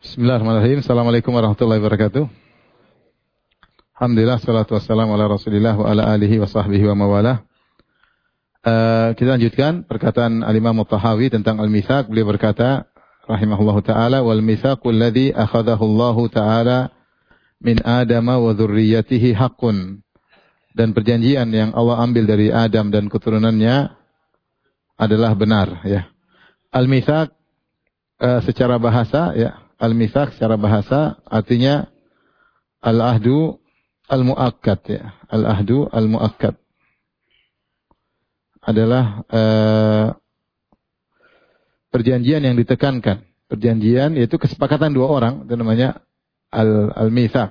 Bismillahirrahmanirrahim. Assalamualaikum warahmatullahi wabarakatuh. Alhamdulillah, salatu wassalamu ala rasulillah wa ala alihi wa sahbihi wa mawalah. Kita lanjutkan perkataan al-Imam At-Tahawi tentang al-mitsaq. Beliau berkata, rahimahullahu ta'ala, wal mitsaqul ladzi akhadahu Allah ta'ala min Adam wa dzurriyyatihi haqqun. Dan perjanjian yang Allah ambil dari Adam dan keturunannya adalah benar, ya. Al-mitsaq secara bahasa, ya. Al-mitsaq secara bahasa artinya al-ahdu al-muakkad, ya. Al-ahdu al-muakkad adalah perjanjian yang ditekankan. Perjanjian yaitu kesepakatan dua orang, itu namanya al-mitsaq.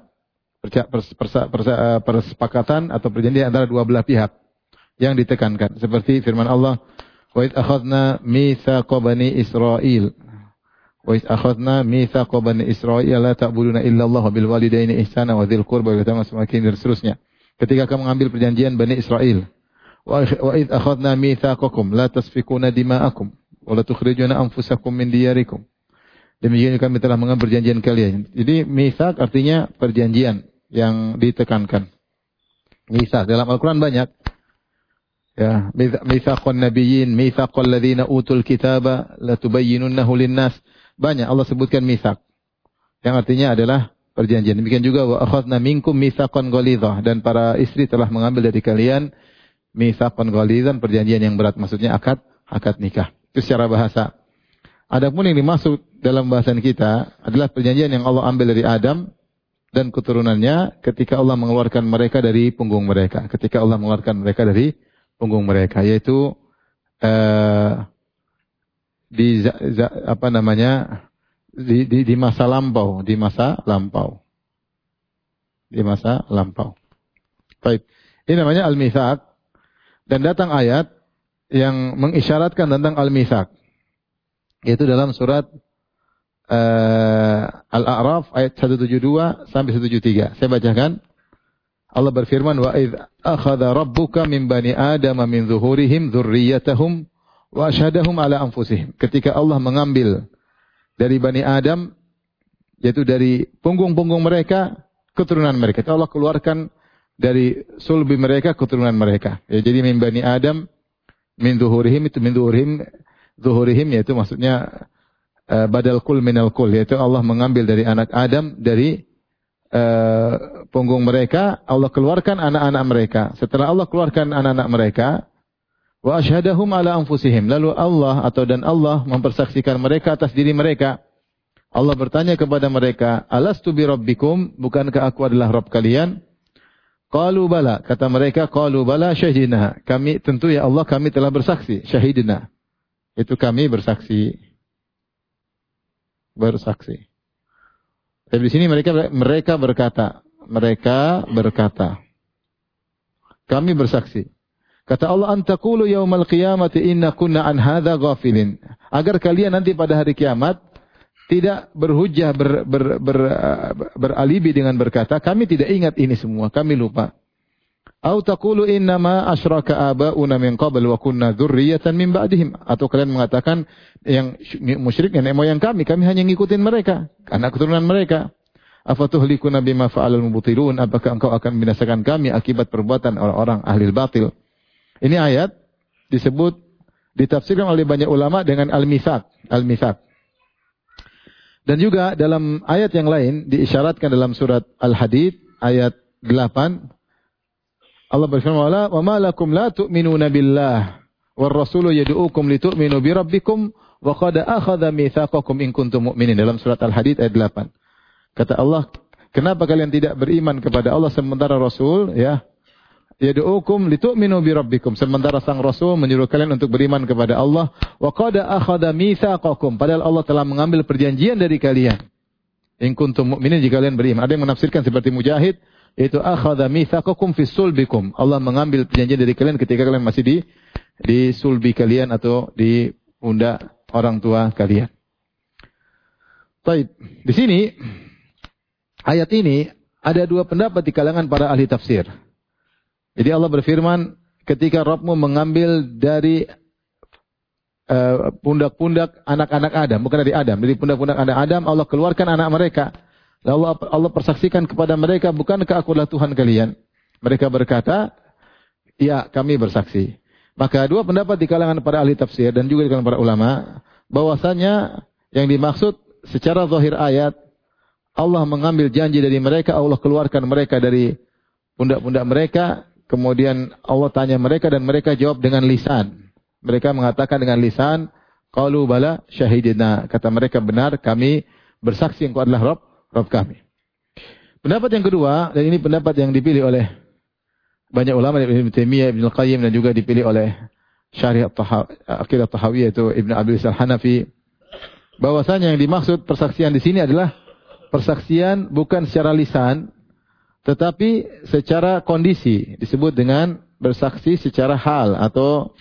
Persepakatan atau perjanjian antara dua belah pihak yang ditekankan. Seperti firman Allah, wa idh akhadna mitsaqa bani Israil. Wa idh akhadna mitsaqa bani Israil la ta'buduna illa Allah bil walidaini ihsana wa dzil qurba wa yatama semakin dan seterusnya. Ketika kamu mengambil perjanjian Bani Israil, wa idh akhadna mitsaqakum la tasfikuna dima'akum wa la tukhrijuna anfusakum min diyarikum. Demikian kami telah mengambil perjanjian kalian. Jadi mitsaq artinya perjanjian yang ditekankan. Mitsaq dalam Al-Qur'an banyak. Ya, mitsaqun nabiyyin, mitsaqal ladzina utul kitaba la tubayyinunnahu lin-nas. Banyak Allah sebutkan mitsaq. Yang artinya adalah perjanjian. Demikian juga wa akhadna minkum mitsaqan ghalidhah, dan para istri telah mengambil dari kalian mitsaqan ghalidhan, perjanjian yang berat, maksudnya akad nikah. Itu secara bahasa. Adapun yang dimaksud dalam bahasan kita adalah perjanjian yang Allah ambil dari Adam dan keturunannya ketika Allah mengeluarkan mereka dari punggung mereka. Ketika Allah mengeluarkan mereka dari punggung mereka, yaitu di masa lampau, Baik. Ini namanya al-mitsaq, dan datang ayat yang mengisyaratkan tentang al-mitsaq, yaitu dalam surat Al-A'raf ayat 172 sampai 173. Saya bacakan. Allah berfirman, wa idz akhadha rabbuka min bani adama min zuhurihim dzurriyyatahum wa asyhadahum ala anfusihim. Ketika Allah mengambil dari Bani Adam, yaitu dari punggung-punggung mereka, keturunan mereka. Allah keluarkan dari sulbi mereka, keturunan mereka. Ya, jadi min Bani Adam, min zuhurihim, itu min zuhurihim, yaitu maksudnya badal kul minal kul, yaitu Allah mengambil dari anak Adam, dari punggung mereka, Allah keluarkan anak-anak mereka. Setelah Allah keluarkan anak-anak mereka, wa asyhadahum ala anfusihim, lalu Allah mempersaksikan mereka atas diri mereka. Allah bertanya kepada mereka, alastu bi rabbikum, bukankah aku adalah Rabb kalian? Qalu bala, kata mereka, qalu bala syahidna, kami tentu ya Allah, kami telah bersaksi. Syahidna, itu kami bersaksi. Tapi di sini mereka berkata, kami bersaksi. Kata Allah, antaqulu yaumal qiyamati inna kunna an hadza ghafilin. Agar kalian nanti pada hari kiamat tidak berhujjah, beralibi dengan berkata, kami tidak ingat ini semua, kami lupa. Au taqulu innama asyraka abauna min qabl wa kunna dzurriyyatan min ba'dihim. Atau kalian mengatakan yang musyrik nenek moyang kami hanya ngikutin mereka, anak keturunan mereka. Afatuhlikuna bima fa'alal mubtilun, apakah engkau akan membinasakan kami akibat perbuatan orang-orang ahli batil? Ini ayat ditafsirkan oleh banyak ulama dengan al-mitsaq. Dan juga dalam ayat yang lain diisyaratkan dalam surat Al-Hadid ayat 8. Allah berfirman, "Wa ma lakum la tu'minuna billah war rasulu yad'uukum litu'minu bi rabbikum wa qad akhadha mitsaqakum in kuntum mu'minin." Dalam surat Al-Hadid ayat 8. Kata Allah, kenapa kalian tidak beriman kepada Allah sementara Rasul, ya, yad'uukum litu'minu bi rabbikum, sementara sang Rasul menyuruh kalian untuk beriman kepada Allah, wa qad akhadha mitsaqakum, padahal Allah telah mengambil perjanjian dari kalian. In kuntum mu'minin, jika kalian beriman. Ada yang menafsirkan seperti Mujahid, yaitu akhadha mitsaqakum fi sulbikum. Allah mengambil perjanjian dari kalian ketika kalian masih di sulbi kalian atau di pundak orang tua kalian. Baik, di sini ayat ini ada dua pendapat di kalangan para ahli tafsir. Jadi Allah berfirman, ketika Rabbmu mengambil dari pundak-pundak anak-anak Adam, bukan dari Adam. Dari pundak-pundak anak Adam Allah keluarkan anak mereka. Lalu Allah persaksikan kepada mereka, bukankah aku adalah Tuhan kalian? Mereka berkata, ya, kami bersaksi. Maka dua pendapat di kalangan para ahli tafsir dan juga di kalangan para ulama, bahwasanya yang dimaksud secara zahir ayat, Allah mengambil janji dari mereka, Allah keluarkan mereka dari pundak-pundak mereka, kemudian Allah tanya mereka dan mereka jawab dengan lisan. Mereka mengatakan dengan lisan, qalu bala syahidina. Kata mereka, benar, kami bersaksi engkau adalah Rabb kami. Pendapat yang kedua, dan ini pendapat yang dipilih oleh banyak ulama, Ibnu Taimiyah, Ibnu Qayyim, dan juga dipilih oleh Syarih Aqidah Tahawiyah itu Ibnu Abil Al-Hanafi, bahwasanya yang dimaksud persaksian di sini adalah persaksian bukan secara lisan, tetapi secara kondisi, disebut dengan bersaksi secara hal atau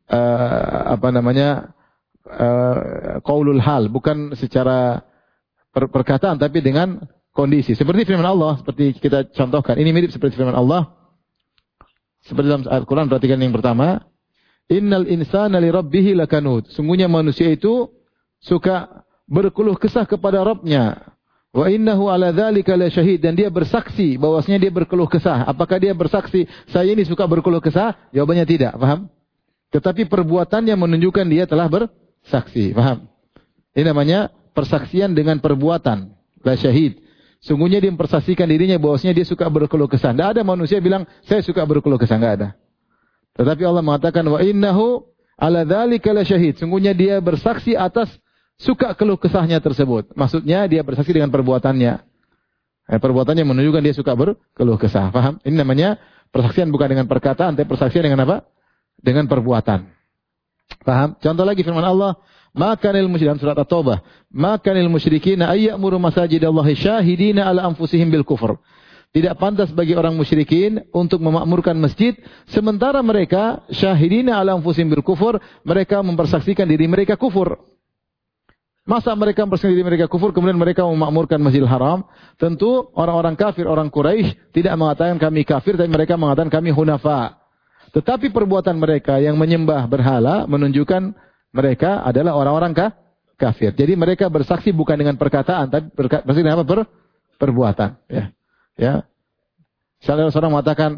qaulul hal, bukan secara perkataan tapi dengan kondisi. Seperti firman Allah, seperti kita contohkan. Ini mirip seperti firman Allah. Seperti dalam Al-Quran, perhatikan yang pertama. Innal insana li rabbih lakanud. Sungguhnya manusia itu suka berkeluh kesah kepada Rabbnya. Wa innahu ala dzalika la syahid. Dan dia bersaksi bahwasanya dia berkeluh kesah. Apakah dia bersaksi, saya ini suka berkeluh kesah? Jawabannya tidak, paham? Tetapi perbuatannya menunjukkan dia telah bersaksi, paham? Ini namanya persaksian dengan perbuatan, la syahid. Sungguhnya dia mempersaksikan dirinya bahwasanya dia suka berkeluh kesah. Tidak ada manusia bilang saya suka berkeluh kesah, enggak ada. Tetapi Allah mengatakan wa innahu ala dzalika la syahid. Sungguhnya dia bersaksi atas suka keluh kesahnya tersebut. Maksudnya dia bersaksi dengan perbuatannya. Perbuatannya menunjukkan dia suka berkeluh kesah. Paham? Ini namanya persaksian bukan dengan perkataan, tapi persaksian dengan apa? Dengan perbuatan. Paham? Contoh lagi firman Allah, makanil musyrikin, surat At-Taubah, makanil musyrikin ayyamuru masajidallahi syahidina ala anfusihim bil kufur. Tidak pantas bagi orang musyrikin untuk memakmurkan masjid sementara mereka syahidina ala anfusihim bil kufur, mereka mempersaksikan diri mereka kufur. Masa mereka mempersaksikan diri mereka kufur kemudian mereka memakmurkan Masjidil Haram? Tentu orang-orang kafir, orang Quraisy tidak mengatakan kami kafir, tapi mereka mengatakan kami hunafa. Tetapi perbuatan mereka yang menyembah berhala menunjukkan mereka adalah orang-orang kafir. Jadi mereka bersaksi bukan dengan perkataan, tapi bersaksi dengan apa? Perbuatan. Ya. Misalnya seorang mengatakan,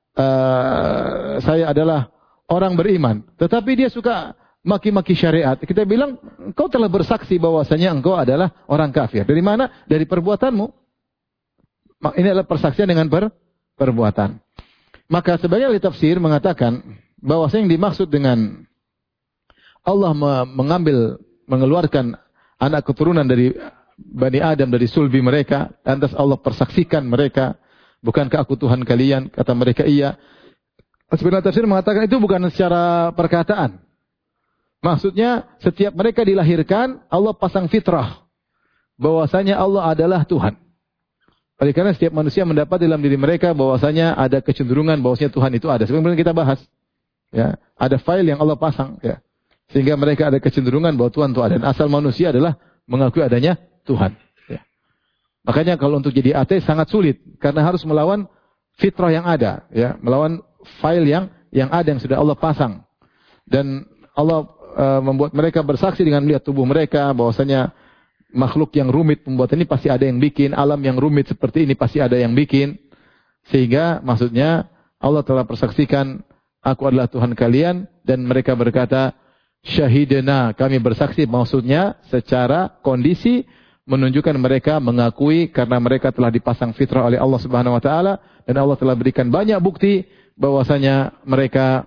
saya adalah orang beriman, tetapi dia suka maki-maki syariat. Kita bilang, engkau telah bersaksi bahwasanya engkau adalah orang kafir. Dari mana? Dari perbuatanmu. Ini adalah persaksian dengan perbuatan. Maka sebagian ahli tafsir mengatakan bahwasanya yang dimaksud dengan Allah mengeluarkan anak keturunan dari Bani Adam dari sulbi mereka, lantas Allah persaksikan mereka, bukankah aku Tuhan kalian? Kata mereka iya. Sebagian tafsir mengatakan itu bukan secara perkataan. Maksudnya setiap mereka dilahirkan Allah pasang fitrah bahwasanya Allah adalah Tuhan. Oleh karena setiap manusia mendapat dalam diri mereka bahwasanya ada kecenderungan bahwasanya Tuhan itu ada. Sebenarnya kita bahas, ya, ada file yang Allah pasang, ya, sehingga mereka ada kecenderungan bahwa Tuhan itu ada. Dan asal manusia adalah mengakui adanya Tuhan. Ya. Makanya kalau untuk jadi ateis sangat sulit karena harus melawan fitrah yang ada, ya, melawan file yang ada yang sudah Allah pasang. Dan Allah membuat mereka bersaksi dengan melihat tubuh mereka bahwasanya makhluk yang rumit pembuatan ini pasti ada yang bikin, alam yang rumit seperti ini pasti ada yang bikin. Sehingga maksudnya Allah telah persaksikan aku adalah Tuhan kalian dan mereka berkata syahidena, kami bersaksi, maksudnya secara kondisi menunjukkan mereka mengakui karena mereka telah dipasang fitrah oleh Allah Subhanahu wa taala dan Allah telah berikan banyak bukti bahwasanya mereka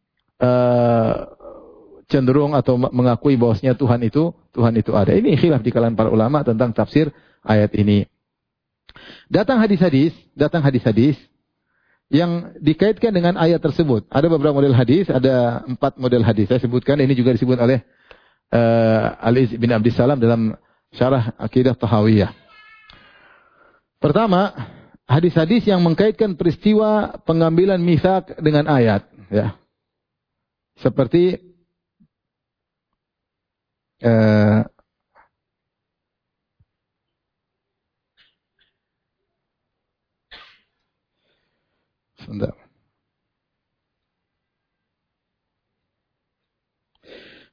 cenderung atau mengakui bahwasanya Tuhan itu ada. Ini khilaf di kalangan para ulama tentang tafsir ayat ini. Datang hadis-hadis yang dikaitkan dengan ayat tersebut. Ada beberapa model hadis, ada 4 model hadis. Saya sebutkan, ini juga disebut oleh Ali bin Abdissalam dalam Syarah Aqidah Tahawiyah. Pertama, hadis-hadis yang mengkaitkan peristiwa pengambilan mitsaq dengan ayat, ya. Seperti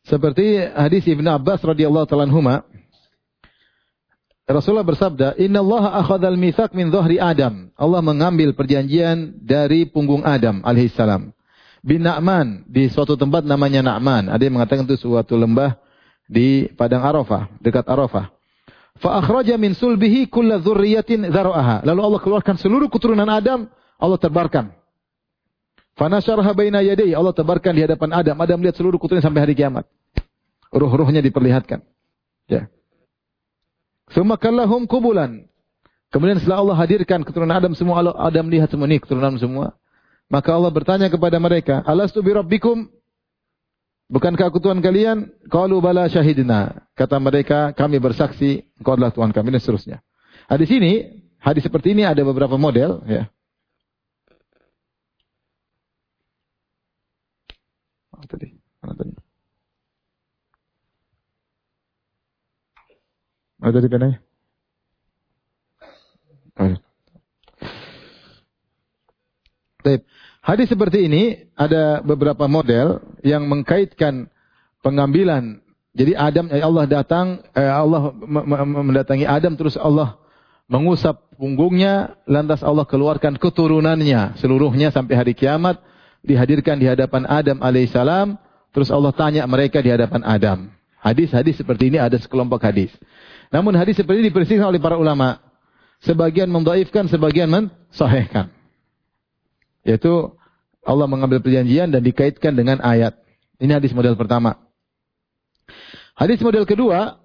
Seperti hadis Ibnu Abbas radhiyallahu ta'ala anhuma, Rasulullah bersabda, "Innallaha akhadzal mitsaq min dhahri Adam." Allah mengambil perjanjian dari punggung Adam alaihissalam. Bin Na'man, di suatu tempat namanya Na'man. Ada yang mengatakan itu suatu lembah di padang Arafah, dekat Arafah. Fa akhraja min sulbihi kulla dzurriyyatin dzara'aha. Lalu Allah keluarkan seluruh keturunan Adam, Allah tebarkan. Fa nasyaraha baina yadayhi, Allah tebarkan di hadapan Adam. Adam lihat seluruh keturunan sampai hari kiamat. Ruh-ruhnya diperlihatkan. Ya. Tsumma kallahum kubulan. Kemudian setelah Allah hadirkan keturunan Adam semua, Adam lihat semua ini keturunan semua. Maka Allah bertanya kepada mereka, "Alastu bi rabbikum?" Bukankah aku Tuhan kalian? Qalu bala syahidna. Kata mereka, kami bersaksi Engkau adalah Tuhan kami, dan seterusnya. Di sini, hadis seperti ini ada beberapa model, ya. Mana tadi penanya? Baik. Hadis seperti ini ada beberapa model yang mengkaitkan pengambilan. Jadi Allah datang, Allah mendatangi Adam, terus Allah mengusap punggungnya, lantas Allah keluarkan keturunannya seluruhnya sampai hari kiamat, dihadirkan di hadapan Adam alaihissalam, terus Allah tanya mereka di hadapan Adam. Hadis-hadis seperti ini ada sekelompok hadis. Namun hadis seperti ini dipersihkan oleh para ulama. Sebagian mendhaifkan, sebagian mensahihkan. Yaitu Allah mengambil perjanjian dan dikaitkan dengan ayat. Ini hadis model pertama. Hadis model kedua,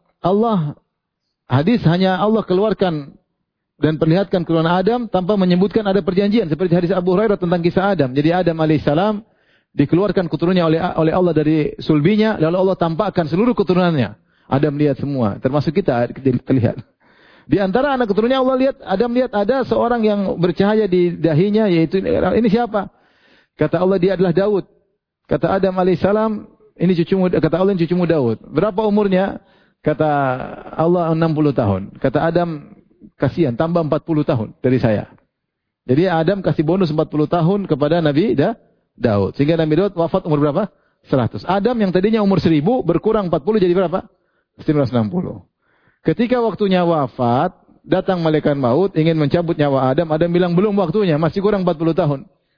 hadis hanya Allah keluarkan dan perlihatkan keturunan Adam tanpa menyebutkan ada perjanjian. Seperti hadis Abu Hurairah tentang kisah Adam. Jadi Adam alaihissalam dikeluarkan keturunannya oleh Allah dari sulbinya, lalu Allah tampakkan seluruh keturunannya. Adam lihat semua, termasuk kita terlihat. Di antara anak keturunannya Adam lihat ada seorang yang bercahaya di dahinya, yaitu ini siapa? Kata Allah, dia adalah Daud. Kata Adam alaihissalam, kata Allah, ini cucumu Daud. Berapa umurnya? Kata Allah 60 tahun. Kata Adam, kasihan, tambah 40 tahun dari saya. Jadi Adam kasih bonus 40 tahun kepada Nabi Daud. Sehingga Nabi Daud wafat umur berapa? 100. Adam yang tadinya umur 1000 berkurang 40 jadi berapa? 960. Ketika waktunya wafat, datang malaikat maut ingin mencabut nyawa Adam. Adam bilang belum waktunya, masih kurang 40 tahun.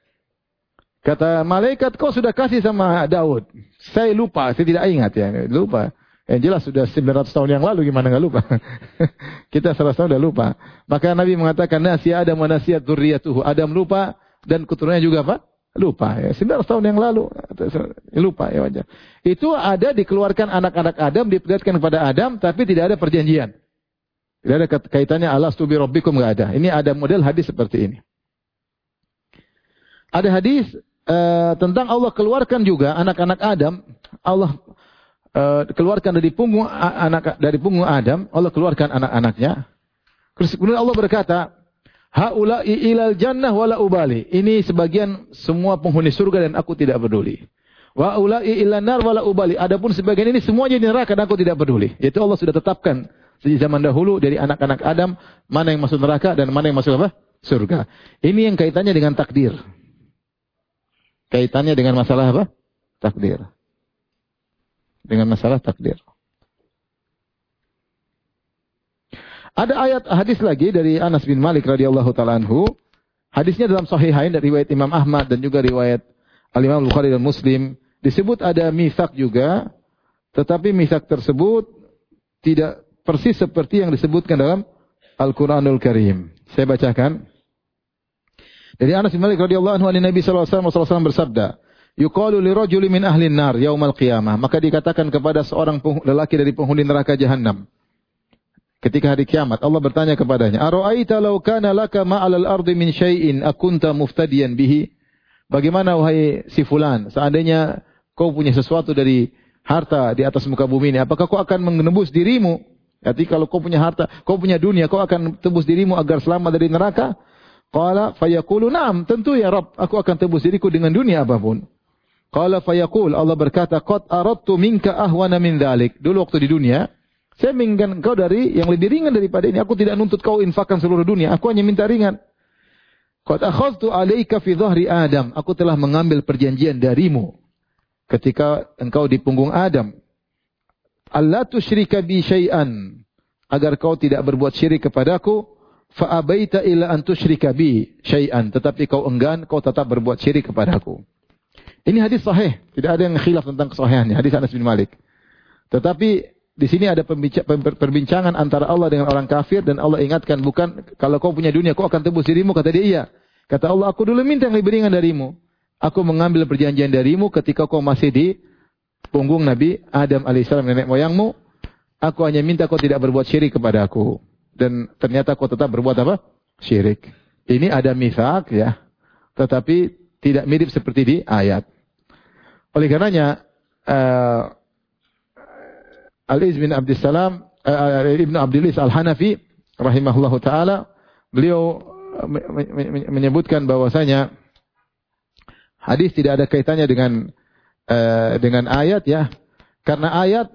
Kata malaikat, kau sudah kasih sama Daud. Saya lupa, saya tidak ingat ya, lupa. Yang jelas sudah 900 tahun yang lalu, gimana nggak lupa? Kita 100 tahun udah lupa. Maka Nabi mengatakan, nasiya Adam wa nasiyat dzurriyyatuhu. Adam lupa dan keturunannya juga apa? Lupa. Ya. 900 tahun yang lalu. Lupa ya wajar. Itu ada dikeluarkan anak-anak Adam, diperlihatkan kepada Adam, tapi tidak ada perjanjian. Tidak ada kaitannya alastu bi rabbikum, nggak ada. Ini ada model hadis seperti ini. Ada hadis tentang Allah keluarkan juga anak-anak Adam. Allah keluarkan dari punggung Adam, Allah keluarkan anak-anaknya. Kemudian Allah berkata, haula'i ilal jannah wala ubali. Ini sebagian semua penghuni surga dan aku tidak peduli. Wa ula'i ilan nar wala ubali. Adapun sebagian ini semuanya di neraka dan aku tidak peduli. Yaitu Allah sudah tetapkan sejak zaman dahulu dari anak-anak Adam mana yang masuk neraka dan mana yang masuk apa? Surga. Ini yang kaitannya dengan takdir. Kaitannya dengan masalah apa? Takdir. Dengan masalah takdir. Ada ayat hadis lagi dari Anas bin Malik radhiyallahu taala anhu. Hadisnya dalam Sahihain dari riwayat Imam Ahmad dan juga riwayat Al-Imam Bukhari dan Muslim. Disebut ada mitsak juga, tetapi mitsak tersebut tidak persis seperti yang disebutkan dalam Al-Qur'anul Karim. Saya bacakan. Dari Anas bin Malik radhiyallahu anhu, Nabi sallallahu alaihi wasallam bersabda, yuqalu lirajuli min ahli an-nar yaumal qiyamah. Maka dikatakan kepada seorang lelaki dari penghuni neraka jahanam ketika hari kiamat, Allah bertanya kepadanya, ara'aita law kana laka ma'al al-ardi min syai'in akunta muftadiyan bihi? Bagaimana wahai si fulan, seandainya kau punya sesuatu dari harta di atas muka bumi ini, apakah kau akan menebus dirimu? Jadi kalau kau punya harta, kau punya dunia, kau akan tebus dirimu agar selamat dari neraka? Qala fayaqulu na'am, tentu ya Rabb, aku akan tebus diriku dengan dunia apapun. Qala fayaqul, Allah berkata, qad aradtu minka ahwana min dzalik. Dulu waktu di dunia, saya menginginkan engkau dari yang lebih ringan daripada ini. Aku tidak nuntut kau infakkan seluruh dunia, aku hanya minta ringan. Qad akhadtu 'alaika fi dhahri Adam. Aku telah mengambil perjanjian darimu ketika engkau di punggung Adam. alla tusyrika bi syai'an, agar kau tidak berbuat syirik kepadaku, fa abaita illa an tusyrika bi syai'an, tetapi kau enggan, kau tetap berbuat syirik kepadaku. Ini hadis sahih, tidak ada yang khilaf tentang kesahihannya, hadis Anas bin Malik. Tetapi di sini ada perbincangan antara Allah dengan orang kafir, dan Allah ingatkan, bukan kalau kau punya dunia kau akan tebus dirimu, kata dia iya. Kata Allah, aku dulu minta yang lebih ringan darimu. Aku mengambil perjanjian darimu ketika kau masih di punggung Nabi Adam alaihissalam, nenek moyangmu. Aku hanya minta kau tidak berbuat syirik kepada aku. Dan ternyata kau tetap berbuat apa? Syirik. Ini ada mitsaq ya. Tetapi tidak mirip seperti di ayat. Oleh karenanya, Al-Iz bin Abdissalam, Ibnu Abdilis Al-Hanafi, rahimahullahu ta'ala, beliau menyebutkan bahwasanya hadis tidak ada kaitannya dengan ayat ya. Karena ayat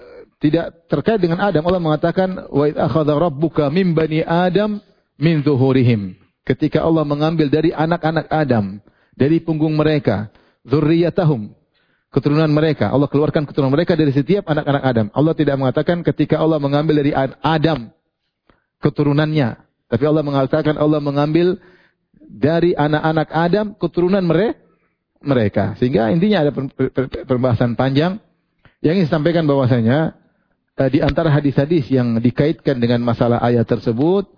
tidak terkait dengan Adam. Allah mengatakan, wa idz akhadha rabbuka min bani Adam min zuhurihim. Ketika Allah mengambil dari anak-anak Adam, dari punggung mereka, dzurriyyatahum, keturunan mereka. Allah keluarkan keturunan mereka dari setiap anak-anak Adam. Allah tidak mengatakan ketika Allah mengambil dari Adam keturunannya, tapi Allah mengatakan Allah mengambil dari anak-anak Adam keturunan mereka. Sehingga intinya ada pembahasan panjang yang ingin disampaikan bahwasanya di antara hadis-hadis yang dikaitkan dengan masalah ayat tersebut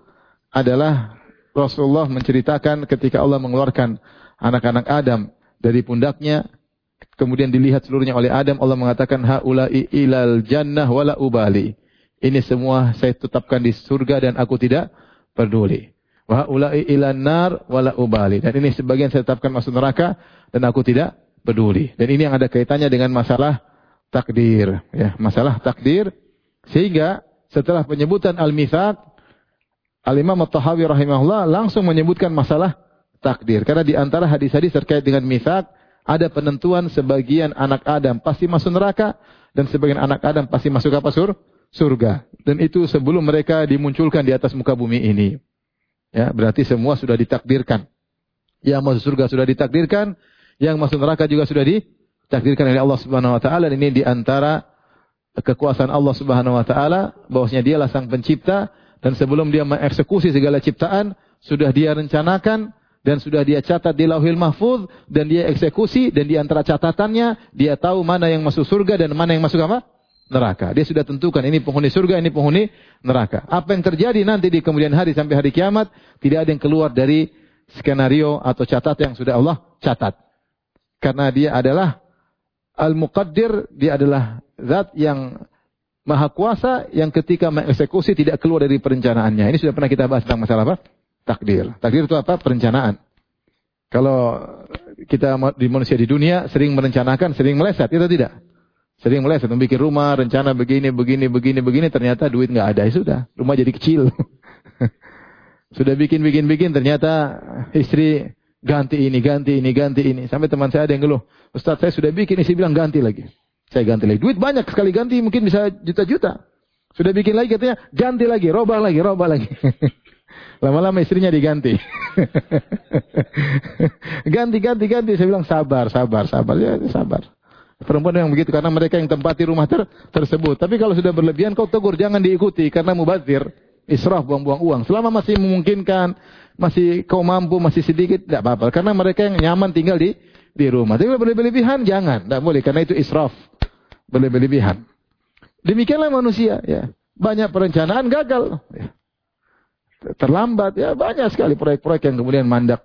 adalah Rasulullah menceritakan ketika Allah mengeluarkan anak-anak Adam dari pundaknya, kemudian dilihat seluruhnya oleh Adam, Allah mengatakan haula'i ilal jannah wala ubali. Ini semua saya tetapkan di surga dan aku tidak peduli. Wa haula'i ilan nar wala ubali. Dan ini sebagian saya tetapkan masuk neraka dan aku tidak peduli. Dan ini yang ada kaitannya dengan masalah takdir, ya, masalah takdir. Sehingga setelah penyebutan al-mitsaq, Al-Imam At-Tahawi rahimahullah langsung menyebutkan masalah takdir. Karena di antara hadis-hadis terkait dengan mitsaq ada penentuan sebagian anak Adam pasti masuk neraka dan sebagian anak Adam pasti masuk apa? Surga. Dan itu sebelum mereka dimunculkan di atas muka bumi ini. Ya, berarti semua sudah ditakdirkan. Yang masuk surga sudah ditakdirkan, yang masuk neraka juga sudah ditakdirkan oleh Allah Subhanahu wa taala. Ini di antara kekuasaan Allah Subhanahu wa taala, bahwasanya dialah sang pencipta, dan sebelum dia mengeksekusi segala ciptaan sudah dia rencanakan dan sudah dia catat di Lauhil Mahfuz, dan dia eksekusi, dan di antara catatannya dia tahu mana yang masuk surga dan mana yang masuk apa? Neraka. Dia sudah tentukan ini penghuni surga, ini penghuni neraka. Apa yang terjadi nanti di kemudian hari sampai hari kiamat tidak ada yang keluar dari skenario atau catat yang sudah Allah catat. Karena dia adalah Al-Muqaddir, dia adalah zat yang maha kuasa yang ketika mengeksekusi tidak keluar dari perencanaannya. Ini sudah pernah kita bahas tentang masalah apa? Takdir. Takdir itu apa? Perencanaan. Kalau kita di manusia di dunia sering merencanakan, sering meleset, itu tidak. Sering meleset, membuat rumah, rencana begini, ternyata duit nggak ada, ya sudah. Rumah jadi kecil. Sudah bikin, ternyata istri ganti ini. Sampai teman saya ada yang ngeluh, Ustaz saya sudah bikin, istri bilang ganti lagi. Saya ganti lagi. Duit banyak sekali ganti, mungkin bisa juta-juta. Sudah bikin lagi katanya, ganti lagi, robah lagi. Lama-lama istrinya diganti. ganti. Saya bilang sabar. Ya, sabar. Perempuan yang begitu karena mereka yang tempati rumah tersebut. Tapi kalau sudah berlebihan kau tegur, jangan diikuti karena mubazir, israf, buang-buang uang. Selama masih memungkinkan, masih kau mampu, masih sedikit, tidak apa-apa. Karena mereka yang nyaman tinggal di rumah. Tapi kalau berlebihan jangan, tidak boleh karena itu israf, berlebihan. Demikianlah manusia, ya. Banyak perencanaan gagal, ya. Terlambat, ya, banyak sekali proyek-proyek yang kemudian mandat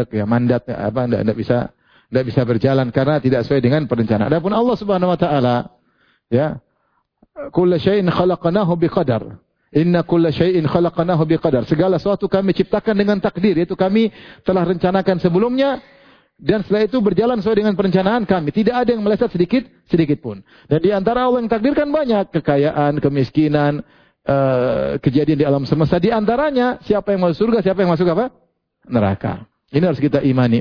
tidak bisa berjalan karena tidak sesuai dengan perencanaan. Adapun Allah Subhanahu wa taala, ya, kullu syai'in khalaqnahu biqadar. Inna kulla syai'in khalaqnahu biqadar. Segala sesuatu kami ciptakan dengan takdir, yaitu kami telah rencanakan sebelumnya dan setelah itu berjalan sesuai dengan perencanaan kami. Tidak ada yang meleset sedikit pun. Dan di antara Allah yang takdirkan banyak kekayaan, kemiskinan, kejadian di alam semesta. Di antaranya siapa yang masuk surga, siapa yang masuk apa? Neraka. Ini harus kita imani.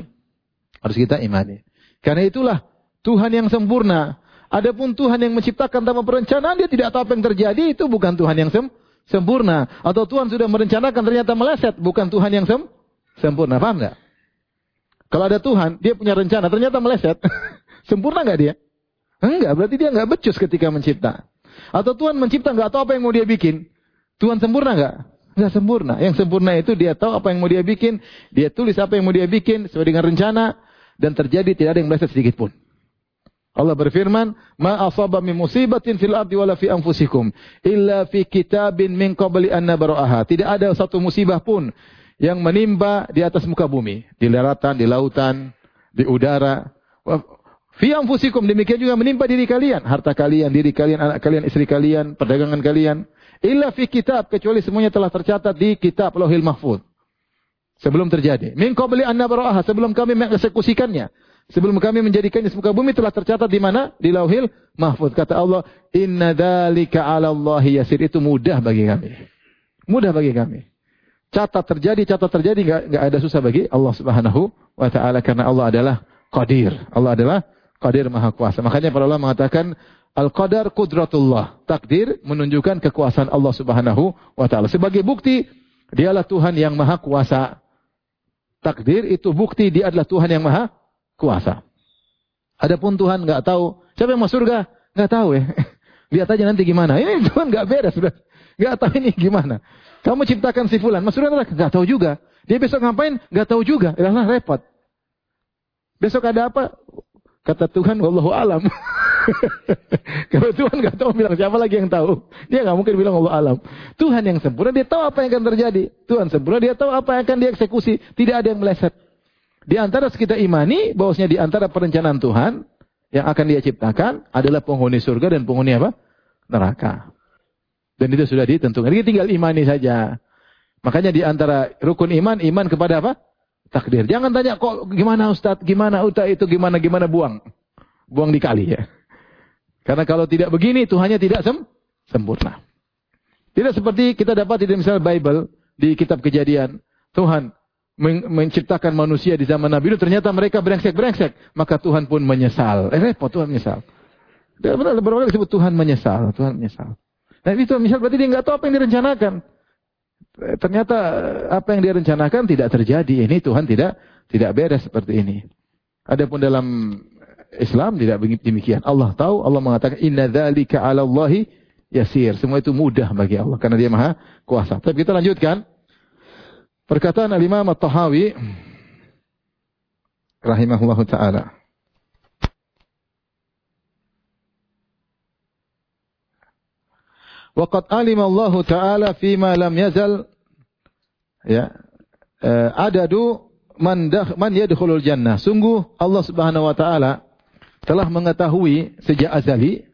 Karena itulah Tuhan yang sempurna. Adapun Tuhan yang menciptakan tanpa perencanaan, dia tidak tahu apa yang terjadi, itu bukan Tuhan yang sempurna. Atau Tuhan sudah merencanakan ternyata meleset, bukan Tuhan yang sempurna. Paham enggak? Kalau ada Tuhan, dia punya rencana, ternyata meleset. Sempurna enggak dia? Enggak, berarti dia enggak becus ketika mencipta. Atau Tuhan mencipta nggak tahu apa yang mau dia bikin. Tuhan sempurna nggak? Nggak sempurna. Yang sempurna itu dia tahu apa yang mau dia bikin, dia tulis apa yang mau dia bikin sesuai dengan rencana, dan terjadi tidak ada yang meleset sedikit pun. Allah berfirman, "Ma asaba min musibatin fil ardi wala fi anfusikum illa fi kitabin min qabli an nabra'aha." Tidak ada satu musibah pun yang menimpa di atas muka bumi, di daratan, di lautan, di udara. Fi anfusikum, demikian juga menimpa diri kalian, harta kalian, diri kalian, anak kalian, istri kalian, perdagangan kalian. Illa fi kitab, kecuali semuanya telah tercatat di kitab Lauhil Mahfuz. Sebelum terjadi. Min qabli an nabra'aha, sebelum kami mengeksekusikannya. Sebelum kami menjadikannya semuka bumi telah tercatat di mana? Di Lauhil Mahfuz. Kata Allah, "Inna dzalika 'ala Allahi yasir." Itu mudah bagi kami. Mudah bagi kami. Catat terjadi, enggak ada susah bagi Allah Subhanahu wa taala, karena Allah adalah Qadir. Allah adalah Qadir Maha Kuasa. Makanya para ulama mengatakan al-qadar qudratullah. Takdir menunjukkan kekuasaan Allah Subhanahu wa taala. Sebagai bukti dialah Tuhan yang Maha Kuasa. Takdir itu bukti dia adalah Tuhan yang Maha Kuasa. Adapun Tuhan enggak tahu siapa yang masuk surga, enggak tahu ya. Lihat aja nanti gimana. Ini Tuhan enggak beres sudah. Enggak tahu ini gimana. Kamu ciptakan si fulan, masuk surga enggak tahu juga. Dia besok ngapain? Enggak tahu juga. Lah repot. Besok ada apa? Kata Tuhan, wallahu alam. Kalau Tuhan enggak tahu, bilang siapa lagi yang tahu? Dia enggak mungkin bilang wallahu alam. Tuhan yang sempurna, dia tahu apa yang akan terjadi. Tuhan sempurna, dia tahu apa yang akan dieksekusi. Tidak ada yang meleset. Di antara kita imani, bahwasanya di antara perencanaan Tuhan yang akan dia ciptakan adalah penghuni surga dan penghuni apa? Neraka. Dan itu sudah ditentukan. Jadi tinggal imani saja. Makanya di antara rukun iman, iman kepada apa? Takdir. Jangan tanya kok gimana Ustaz, gimana itu gimana buang. Buang di kali ya. Karena kalau tidak begini Tuhannya tidak sempurna. Tidak seperti kita dapat di misalnya Bible, di kitab Kejadian. Tuhan menciptakan manusia di zaman Nabi itu ternyata mereka brengsek, maka Tuhan pun menyesal. Repot, Tuhan menyesal. Dan benar beberapa kali disebut Tuhan menyesal. Dan itu misal berarti dia nggak tahu apa yang direncanakan. Ternyata apa yang dia rencanakan tidak terjadi. Ini Tuhan tidak beres seperti ini. Adapun dalam Islam tidak demikian. Allah tahu, Allah mengatakan inna dzalika 'ala Allahi yasir. Semua itu mudah bagi Allah karena Dia Maha Kuasa. Tapi kita lanjutkan. Perkataan Al-Imam At-Tahawi rahimahullahu taala. Wa qad alima Allah taala fima lam yazal adadu man yadkhulul jannah. Sungguh Allah Subhanahu wa taala telah mengetahui sejak azali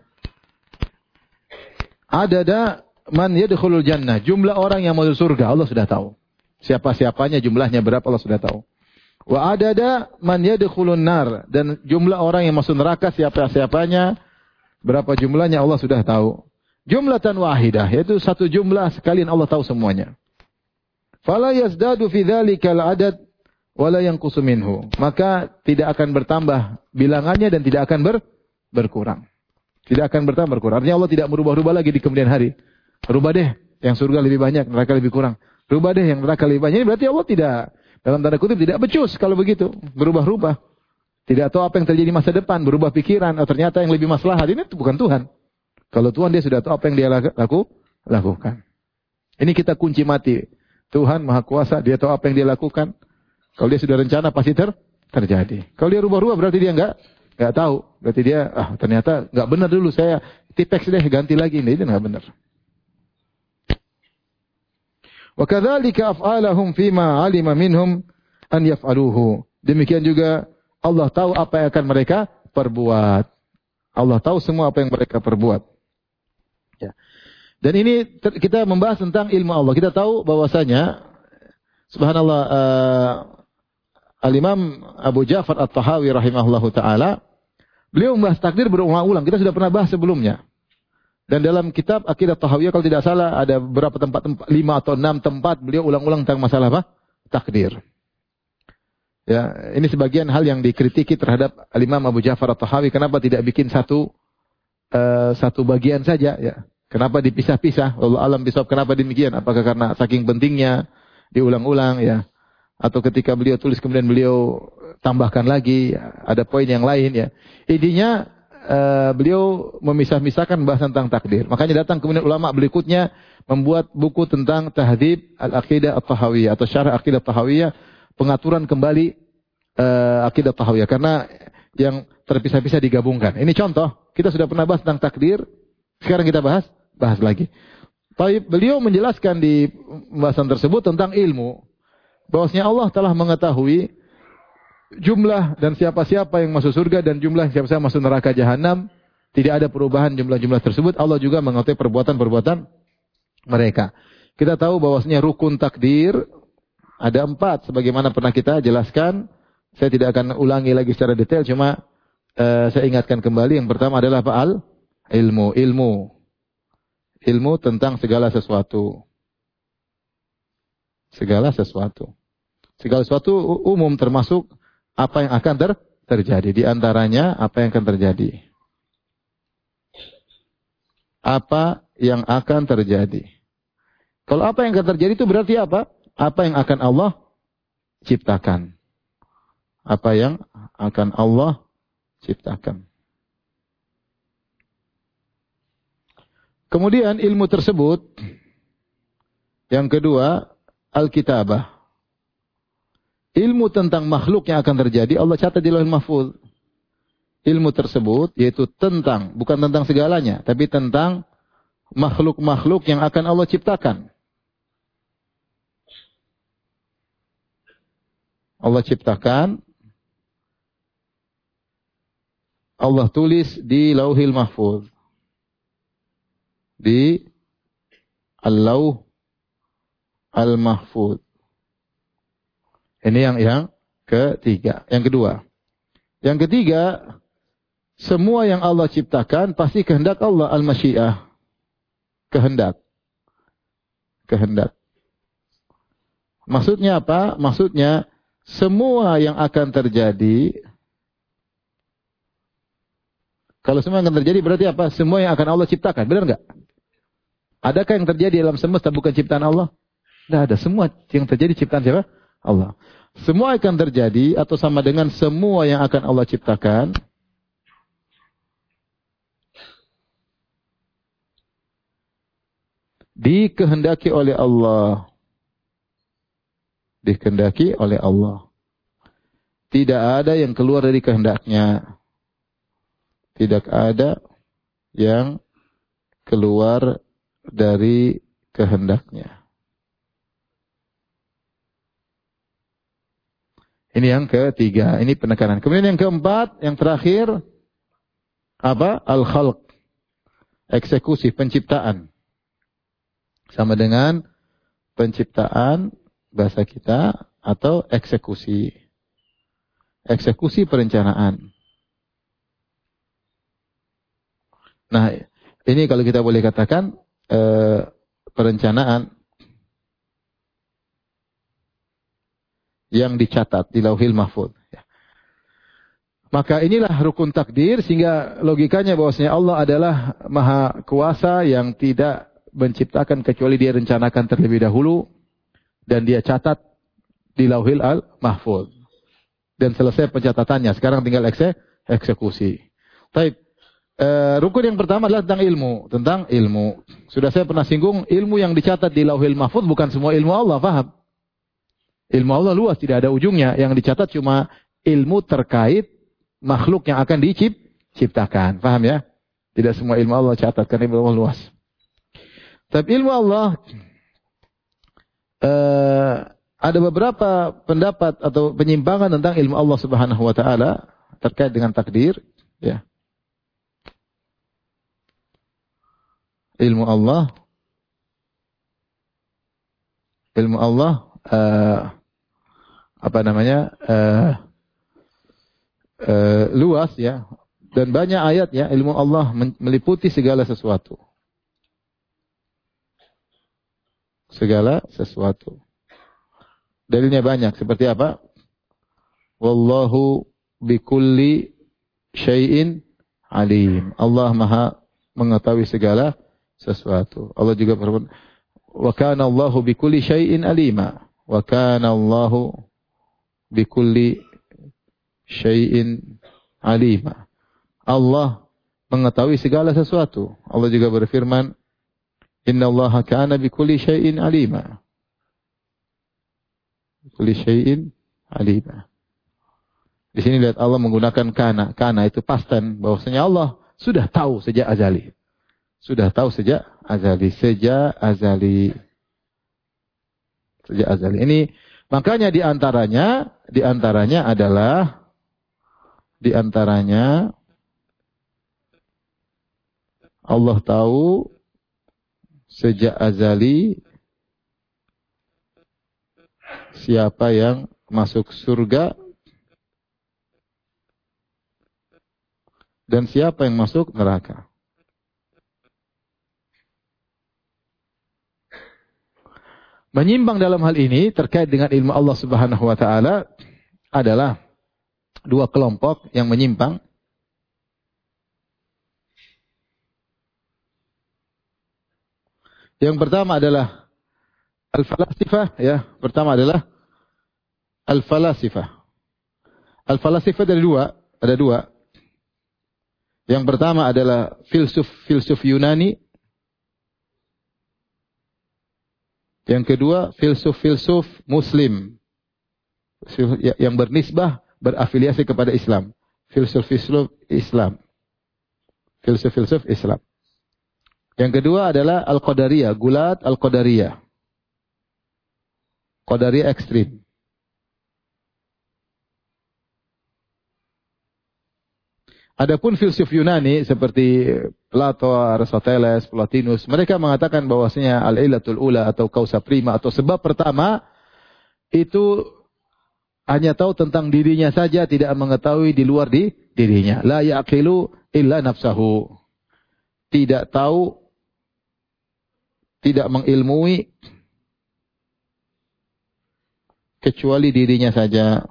adada man yadkhulul jannah, jumlah orang yang masuk surga Allah sudah tahu. Siapa-siapanya, jumlahnya berapa Allah sudah tahu. Wa adada man yadkhulun nar, dan jumlah orang yang masuk neraka siapa-siapanya, berapa jumlahnya Allah sudah tahu. Jumlatan wahidah, yaitu satu jumlah sekalian Allah tahu semuanya. Fala yazdadu fi dzalikal adad wala yanqusu minhu. Maka tidak akan bertambah bilangannya dan tidak akan berkurang. Tidak akan bertambah berkurang. Artinya Allah tidak merubah-rubah lagi di kemudian hari. Rubah deh, yang surga lebih banyak, neraka lebih kurang. Rubah deh yang neraka lebih banyak. Ini berarti Allah tidak, dalam tanda kutip, tidak becus kalau begitu. Berubah-rubah. Tidak tahu apa yang terjadi masa depan. Berubah pikiran. Oh, ternyata yang lebih maslahat. Ini bukan Tuhan. Kalau Tuhan dia sudah tahu apa yang dia lakukan. Ini kita kunci mati. Tuhan Maha Kuasa. Dia tahu apa yang dia lakukan. Kalau dia sudah rencana pasti terjadi. Kalau dia rubah-rubah berarti dia enggak tahu. Berarti dia ternyata enggak benar dulu. Saya tipex deh ganti lagi. Ini enggak benar. Wa kadzalika af'alahum fima 'alima minhum an yaf'aluhu. Demikian juga Allah tahu apa yang akan mereka perbuat. Allah tahu semua apa yang mereka perbuat. Ya. Dan ini kita membahas tentang ilmu Allah. Kita tahu bahwasanya subhanallah Al-Imam Abu Ja'far At-Tahawi rahimahullahu taala beliau membahas takdir berulang-ulang. Kita sudah pernah bahas sebelumnya. Dan dalam kitab Aqidah Tahawiyah kalau tidak salah ada berapa tempat 5 atau 6 tempat beliau ulang-ulang tentang masalah apa? Takdir. Ya, ini sebagian hal yang dikritiki terhadap Al-Imam Abu Ja'far At-Tahawi, kenapa tidak bikin satu bagian saja ya. Kenapa dipisah-pisah? Allah alam bisawab, kenapa demikian? Apakah karena saking pentingnya diulang-ulang ya? Atau ketika beliau tulis kemudian beliau tambahkan lagi, ada poin yang lain ya. Intinya beliau memisah-misahkan bahas tentang takdir. Makanya datang kemudian ulama berikutnya membuat buku tentang Tahdhib al-Aqidah at-Tahawiyah atau Syarah Aqidah Tahawiyah, pengaturan kembali Aqidah Tahawiyah karena yang terpisah-pisah digabungkan. Ini contoh, kita sudah pernah bahas tentang takdir, sekarang kita bahas lagi. Tapi beliau menjelaskan di pembahasan tersebut tentang ilmu, bahwasanya Allah telah mengetahui jumlah dan siapa-siapa yang masuk surga dan jumlah siapa-siapa masuk neraka jahanam. Tidak ada perubahan jumlah-jumlah tersebut. Allah juga mengetahui perbuatan-perbuatan mereka. Kita tahu bahwasanya rukun takdir ada 4 sebagaimana pernah kita jelaskan. Saya tidak akan ulangi lagi secara detail, cuma saya ingatkan kembali. Yang pertama adalah apa? Ilmu tentang segala sesuatu. Segala sesuatu umum, termasuk apa yang akan terjadi. Di antaranya apa yang akan terjadi. Apa yang akan terjadi. Kalau apa yang akan terjadi itu berarti apa? Apa yang akan Allah ciptakan. Apa yang akan Allah ciptakan. Kemudian ilmu tersebut, yang kedua, Al-Kitabah. Ilmu tentang makhluk yang akan terjadi, Allah catat di Lauhul Mahfuz. Ilmu tersebut, yaitu tentang, bukan tentang segalanya, tapi tentang makhluk-makhluk yang akan Allah ciptakan. Allah ciptakan, Allah tulis di Lauhul Mahfuz. Di Al-Lauh Al-Mahfuz. Ini yang ketiga. Yang kedua. Yang ketiga, semua yang Allah ciptakan pasti kehendak Allah, al-masyiah. Kehendak. Maksudnya apa? Maksudnya semua yang akan terjadi. Kalau semua yang akan terjadi berarti apa? Semua yang akan Allah ciptakan. Benar enggak? Adakah yang terjadi dalam semesta bukan ciptaan Allah? Tidak ada. Semua yang terjadi ciptaan siapa? Allah. Semua akan terjadi atau sama dengan semua yang akan Allah ciptakan. Dikehendaki oleh Allah. Dikehendaki oleh Allah. Tidak ada yang keluar dari kehendaknya. Tidak ada yang keluar dari kehendaknya. Ini yang ketiga, ini penekanan. Kemudian yang keempat, yang terakhir, apa? Al-khalq. Eksekusi, penciptaan. Sama dengan penciptaan bahasa kita atau eksekusi. Eksekusi perencanaan. Nah, ini kalau kita boleh katakan perencanaan yang dicatat di Lauhul Mahfuz. Maka inilah rukun takdir, sehingga logikanya bahwasanya Allah adalah maha kuasa yang tidak menciptakan kecuali dia rencanakan terlebih dahulu dan dia catat di Lauhul Mahfuz. Dan selesai pencatatannya, sekarang tinggal eksekusi. Baik. Rukun yang pertama adalah tentang ilmu. Sudah saya pernah singgung, ilmu yang dicatat di Lauhul Mahfuz bukan semua ilmu Allah, paham? Ilmu Allah luas, tidak ada ujungnya. Yang dicatat cuma ilmu terkait makhluk yang akan diciptakan. Paham ya? Tidak semua ilmu Allah catat, karena ilmu Allah luas. Tapi ilmu Allah, ada beberapa pendapat atau penyimpangan tentang ilmu Allah Subhanahu wa Ta'ala terkait dengan takdir. Ya. Ilmu Allah luas ya, dan banyak ayat ya. Ilmu Allah meliputi segala sesuatu. Dalilnya banyak, seperti apa? Wallahu bikulli syai'in alim. Allah maha mengetahui segala sesuatu. Allah juga berfirman, wa kana Allahu bikulli syai'in alima. Wa kana Allahu bikulli syai'in alima. Allah mengetahui segala sesuatu. Allah juga berfirman, "Innallaha kana bikulli syai'in alima." Kulli syai'in alima. Di sini lihat Allah menggunakan kana. Kana itu past tense, bahwasanya Allah sudah tahu sejak azali. Sudah tahu sejak azali. Sejak azali. Sejak azali. Ini makanya di antaranya adalah Allah tahu sejak azali siapa yang masuk surga dan siapa yang masuk neraka. Menyimpang dalam hal ini terkait dengan ilmu Allah Subhanahu wa taala adalah dua kelompok yang menyimpang. Yang pertama adalah al-falasifah, ya. Pertama adalah al-falasifah. Al-falasifah ada dua. Yang pertama adalah filsuf Yunani. Yang kedua filsuf Muslim. Yang bernisbah, berafiliasi kepada Islam. Filsuf Islam. Filsuf Islam. Yang kedua adalah Al-Qadariyah, Gulat Al-Qadariyah. Qadariyah ekstrim. Adapun filsuf Yunani seperti Plato, Aristoteles, Plotinus, mereka mengatakan bahwasanya al-ilatul ula atau kausa prima atau sebab pertama itu hanya tahu tentang dirinya saja, tidak mengetahui di luar dirinya. La yaqilu illa nafsahu. Tidak tahu, tidak mengilmui kecuali dirinya saja.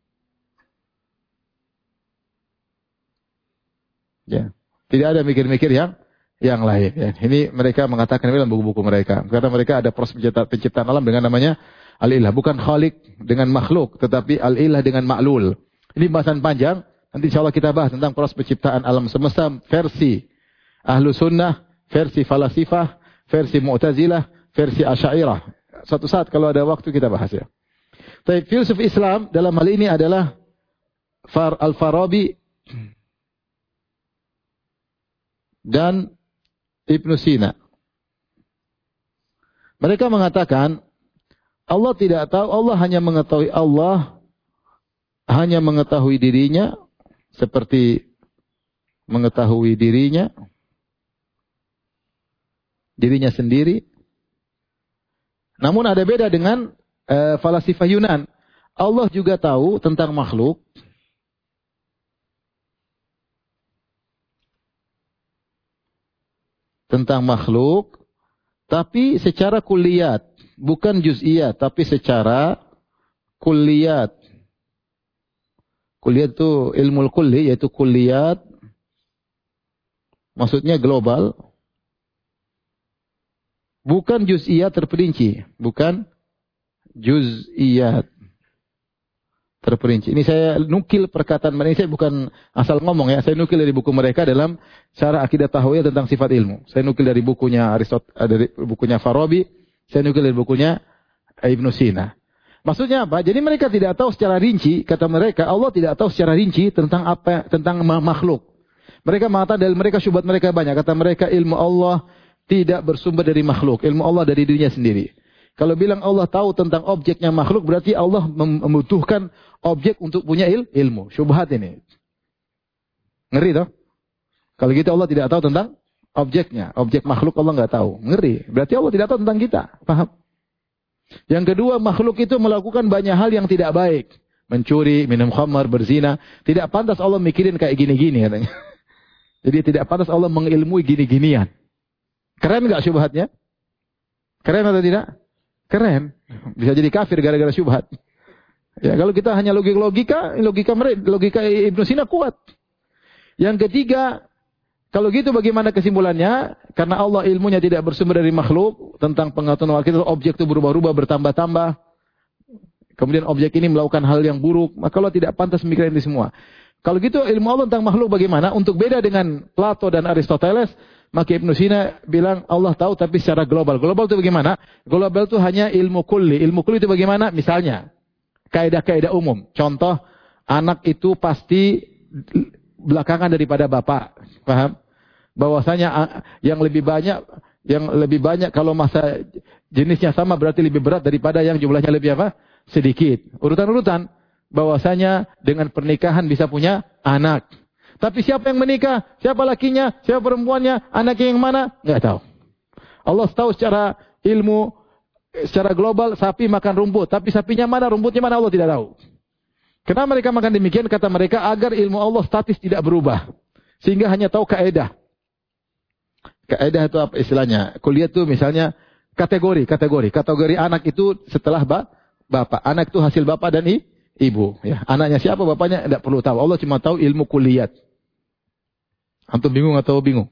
Ya, tidak ada mikir-mikir yang lain. Ya. Ini mereka mengatakan dalam buku-buku mereka. Karena mereka ada proses penciptaan alam dengan namanya al-ilah. Bukan khalik dengan makhluk, tetapi al-ilah dengan ma'lul. Ini bahasan panjang. Nanti insya Allah kita bahas tentang proses penciptaan alam semesta versi ahlu sunnah, versi falasifah, versi mu'tazilah, versi asy'ariyah. Suatu saat kalau ada waktu kita bahas ya. Tapi filsuf Islam dalam hal ini adalah Al-Farabi dan Ibnu Sina. Mereka mengatakan Allah tidak tahu, Allah hanya mengetahui dirinya seperti mengetahui dirinya sendiri. Namun ada beda dengan falasifah Yunan. Allah juga tahu tentang makhluk. Tapi secara kulliyat, bukan juz'iyat, tapi secara kulliyat. Kulliyat itu ilmu kulli, yaitu kulliyat, maksudnya global. Bukan juz'iyat terperinci, bukan juz'iyat terperinci. Ini saya nukil perkataan mereka, saya bukan asal ngomong ya, saya nukil dari buku mereka dalam Syarah Aqidah Tahawiyah tentang sifat ilmu. Saya nukil dari bukunya dari bukunya Farabi, saya nukil dari bukunya Ibnu Sina. Maksudnya apa? Jadi mereka tidak tahu secara rinci, kata mereka, Allah tidak tahu secara rinci tentang makhluk. Mereka mengatakan dari mereka syubhat mereka banyak, kata mereka ilmu Allah tidak bersumber dari makhluk, ilmu Allah dari dirinya sendiri. Kalau bilang Allah tahu tentang objeknya makhluk, berarti Allah membutuhkan objek untuk punya ilmu. Syubhat ini. Ngeri toh? Kalau gitu Allah tidak tahu tentang objeknya. Objek makhluk Allah nggak tahu. Ngeri. Berarti Allah tidak tahu tentang kita. Paham? Yang kedua, makhluk itu melakukan banyak hal yang tidak baik. Mencuri, minum khamar, berzina. Tidak pantas Allah mikirin kayak gini-gini katanya. Jadi tidak pantas Allah mengilmui gini-ginian. Keren nggak syubhatnya? Keren atau tidak? Keren. Bisa jadi kafir gara-gara syubhat. Ya, kalau kita hanya logika Ibnu Sina kuat. Yang ketiga, kalau gitu bagaimana kesimpulannya? Karena Allah ilmunya tidak bersumber dari makhluk, tentang pengetahuan kita, objek itu berubah-ubah, bertambah-tambah. Kemudian objek ini melakukan hal yang buruk, maka Allah tidak pantas memikirkan ini semua. Kalau gitu ilmu Allah tentang makhluk bagaimana? Untuk beda dengan Plato dan Aristoteles, maka Ibnu Sina bilang Allah tahu tapi secara global. Global itu bagaimana? Global itu hanya ilmu kulli. Ilmu kulli itu bagaimana? Misalnya, kaidah-kaidah umum. Contoh, anak itu pasti belakangan daripada bapak. Paham? Bahwasanya yang lebih banyak kalau masa jenisnya sama berarti lebih berat daripada yang jumlahnya lebih apa? Sedikit. Urutan-urutan. Bahwasanya dengan pernikahan bisa punya anak. Tapi siapa yang menikah? Siapa lakinya? Siapa perempuannya? Anaknya yang mana? Enggak tahu. Allah tahu secara ilmu, secara global, sapi makan rumput. Tapi sapinya mana, rumputnya mana, Allah tidak tahu. Kenapa mereka makan demikian? Kata mereka, agar ilmu Allah statis tidak berubah. Sehingga hanya tahu kaidah. Kaidah itu apa istilahnya? Kuliah itu misalnya kategori anak itu setelah bapak. Anak itu hasil bapak dan ibu. Ya. Anaknya siapa, bapaknya tidak perlu tahu. Allah cuma tahu ilmu kuliah. Antum bingung atau bingung?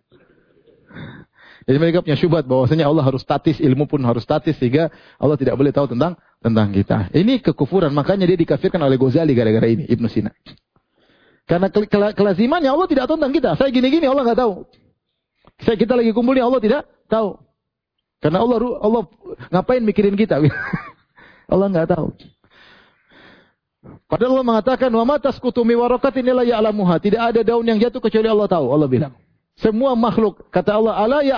Jadi mereka punya syubhat bahwasanya Allah harus statis, ilmu pun harus statis sehingga Allah tidak boleh tahu tentang kita. Ini kekufuran, makanya dia dikafirkan oleh Ghazali gara-gara ini, Ibnu Sina. Karena kelazimannya Allah tidak tahu tentang kita. Saya gini-gini Allah nggak tahu. Kita lagi kumpul ini Allah tidak tahu. Karena Allah ngapain mikirin kita? Allah nggak tahu. Padahal Allah mengatakan wa ma tasqutu min waraqatin illa ya'lamuha. Tidak ada daun yang jatuh kecuali Allah tahu. Allah bilang. Semua makhluk kata Allah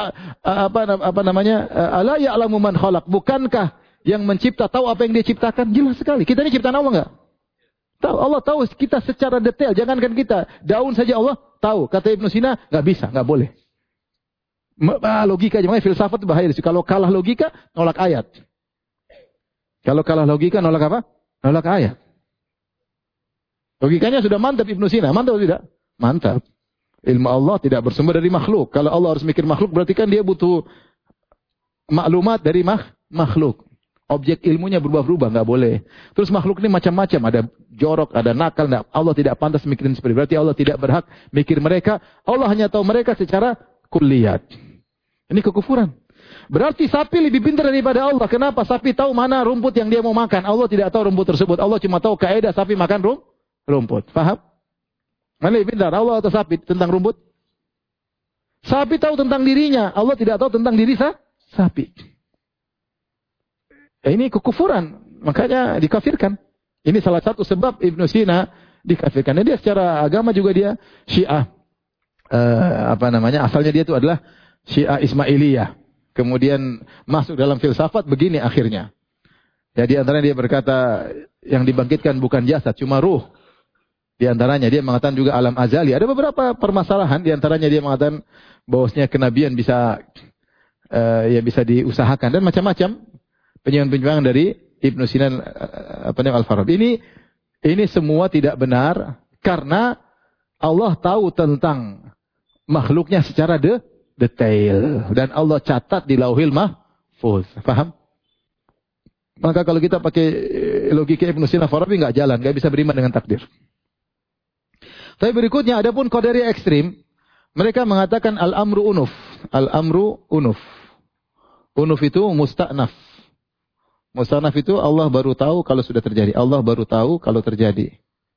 ala ya'lamu man khalaq. Bukankah yang mencipta tahu apa yang dia ciptakan? Jelas sekali. Kita ini ciptaan Allah enggak? Tahu. Allah tahu kita secara detail. Jangankan kita, daun saja Allah tahu. Kata Ibnu Sina, enggak bisa, enggak boleh. Logika, makanya filsafat itu bahaya. Kalau kalah logika, nolak ayat. Kalau kalah logika, nolak apa? Nolak ayat. Logikanya sudah mantap Ibnu Sina. Mantap atau tidak? Mantap. Ilmu Allah tidak bersumber dari makhluk. Kalau Allah harus mikir makhluk, berarti kan dia butuh maklumat dari makhluk. Objek ilmunya berubah-ubah, nggak boleh. Terus makhluk ini macam-macam. Ada jorok, ada nakal. Allah tidak pantas mikirin seperti itu. Berarti Allah tidak berhak mikir mereka. Allah hanya tahu mereka secara kulliyat. Ini kekufuran. Berarti sapi lebih pintar daripada Allah. Kenapa? Sapi tahu mana rumput yang dia mau makan. Allah tidak tahu rumput tersebut. Allah cuma tahu kaidah sapi makan rumput. Faham? Mana lebih pintar, Allah atau sapi tentang rumput? Sapi tahu tentang dirinya. Allah tidak tahu tentang diri sapi. Ini kekufuran. Makanya dikafirkan. Ini salah satu sebab Ibnu Sina dikafirkan. Dia secara agama juga dia Syiah. Asalnya dia itu adalah Syiah Ismailiyah. Kemudian masuk dalam filsafat begini akhirnya. Ya, di antaranya dia berkata yang dibangkitkan bukan jasad, cuma ruh. Di antaranya dia mengatakan juga alam azali. Ada beberapa permasalahan. Di antaranya dia mengatakan bahwasanya kenabian bisa diusahakan dan macam-macam penyimpangan dari Ibnu Sina Al-Farabi. Ini semua tidak benar karena Allah tahu tentang makhluknya secara detail dan Allah catat di Lauhil Mahfuz. Paham? Maka kalau kita pakai logika Ibnu Sina Al-Farabi nggak jalan, nggak bisa beriman dengan takdir. Tapi berikutnya adapun qadariyah ekstrim, mereka mengatakan al-amru unuf. Al-amru unuf. Unuf itu musta'naf. Musta'naf itu Allah baru tahu kalau sudah terjadi. Allah baru tahu kalau terjadi.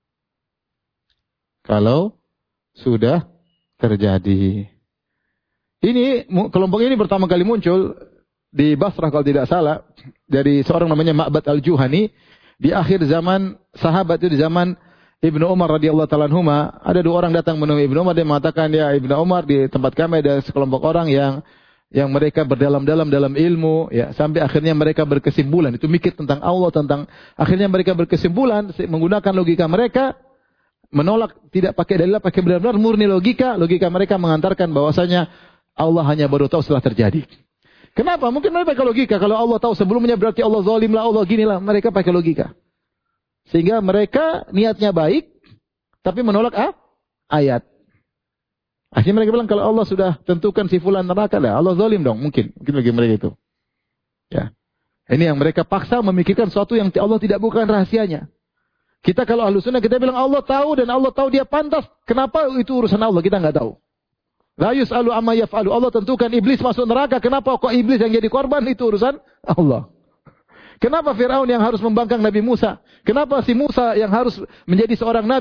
Kalau sudah terjadi. Ini kelompok ini pertama kali muncul di Basrah kalau tidak salah dari seorang namanya Ma'bad al-Juhani di akhir zaman sahabat itu di zaman Ibnu Umar radhiyallahu ta'ala anhuma, ada dua orang datang menemui Ibnu Umar, dia mengatakan, ya Ibnu Umar, di tempat kami ada sekelompok orang yang mereka berdalam-dalam dalam ilmu, ya sampai akhirnya mereka berkesimpulan, itu mikir tentang Allah, akhirnya mereka berkesimpulan menggunakan logika mereka, menolak tidak pakai dalil, pakai benar-benar murni logika mereka mengantarkan bahwasanya Allah hanya baru tahu setelah terjadi. Kenapa? Mungkin mereka pakai logika, kalau Allah tahu sebelumnya berarti Allah zalim lah, Allah ginilah, mereka pakai logika. Sehingga mereka niatnya baik, tapi menolak ayat. Akhirnya mereka bilang, kalau Allah sudah tentukan si fulan neraka, Allah zalim dong. Mungkin bagi mereka itu. Ya. Ini yang mereka paksa memikirkan sesuatu yang Allah tidak bukan rahasianya. Kita kalau ahlu sunnah, kita bilang Allah tahu dan Allah tahu dia pantas. Kenapa itu urusan Allah? Kita nggak tahu. La yus'alu amma yaf'alu. Allah tentukan iblis masuk neraka. Kenapa kok iblis yang jadi korban? Itu urusan Allah. Kenapa Fir'aun yang harus membangkang Nabi Musa? Kenapa si Musa yang harus menjadi seorang nabi?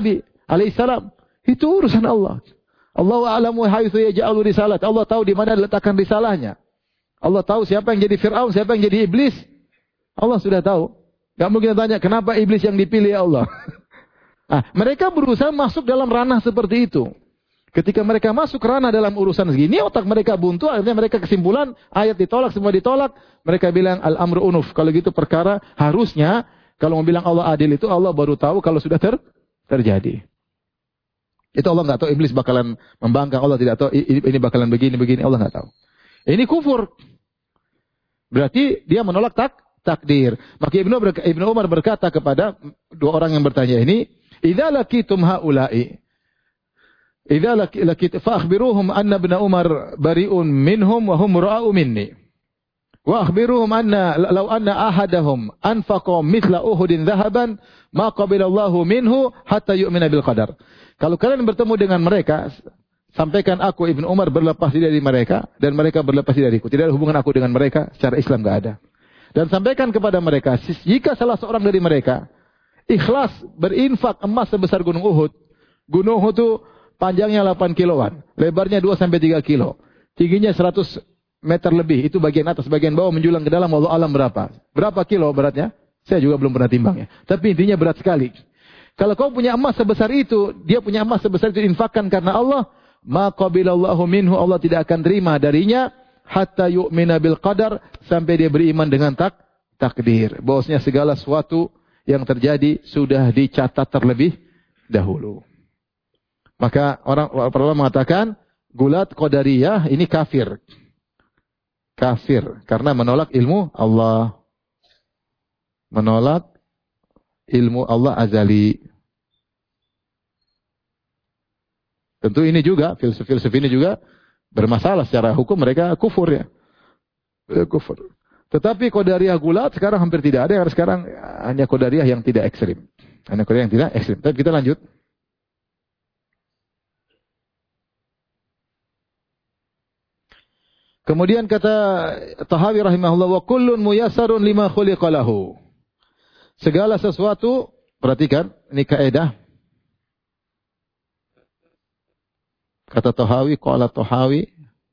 alaihissalam. Itu urusan Allah. Allahu a'lamu haitsu yaj'alu risalat. Allah tahu di mana letakkan risalahnya. Allah tahu siapa yang jadi Fir'aun, siapa yang jadi iblis. Allah sudah tahu. Gak mungkin tanya, kenapa iblis yang dipilih ya Allah? Mereka berusaha masuk dalam ranah seperti itu. Ketika mereka masuk ranah dalam urusan segini, otak mereka buntu, akhirnya mereka kesimpulan, ayat ditolak, semua ditolak. Mereka bilang, al-amru unuf. Kalau gitu perkara, harusnya, kalau mau bilang Allah adil itu, Allah baru tahu kalau sudah terjadi. Itu Allah nggak tahu, iblis bakalan membangkang, Allah tidak tahu ini bakalan begini, Allah nggak tahu. Ini kufur. Berarti dia menolak takdir. Maka Ibnu Umar berkata kepada dua orang yang bertanya ini, "Idza laqitum haula'i, idza laqit fa akhbiruhum anna Ibnu Umar bari'un minhum wa hum ra'u minni. Wa akhbiruhum anna law anna ahadahum anfaqa mithla Uhudin dhahaban ma qabilallahu minhu hatta yu'mina bil qadar." Kalau kalian bertemu dengan mereka, sampaikan aku Ibnu Umar berlepas diri dari mereka dan mereka berlepas diri dariku. Tidak ada hubungan aku dengan mereka, secara Islam enggak ada. Dan sampaikan kepada mereka, jika salah seorang dari mereka ikhlas berinfak emas sebesar gunung Uhud. Gunung Uhud itu panjangnya 8 kiloan, lebarnya 2 sampai 3 kilo. Tingginya 100 meter lebih, itu bagian atas, bagian bawah menjulang ke dalam, wallahu alam berapa? Berapa kilo beratnya? Saya juga belum pernah timbang ya. Tapi intinya berat sekali. Kalau kau punya emas sebesar itu, dia punya emas sebesar itu infakkan karena Allah, ma qabilallahu minhu, Allah tidak akan terima darinya hatta yu'mina bil qadar, sampai dia beriman dengan takdir. Bahwasanya segala sesuatu yang terjadi sudah dicatat terlebih dahulu. Maka orang mengatakan gulat qadariyah ini kafir. Kafir karena menolak ilmu Allah. Menolak ilmu Allah azali. Tentu ini juga, filsuf ini juga bermasalah secara hukum, mereka kufur ya. Kufur. Tetapi Qadariyah gulat sekarang hampir tidak ada, yang sekarang hanya Qadariyah yang tidak ekstrim. Hanya Qadariyah yang tidak ekstrim. Tapi kita lanjut. Kemudian kata Tahawi rahimahullah, wa kullun muyassarun lima khuliqa lahu. Segala sesuatu, perhatikan, ini kaidah. Kata Tahawi, qala Tahawi,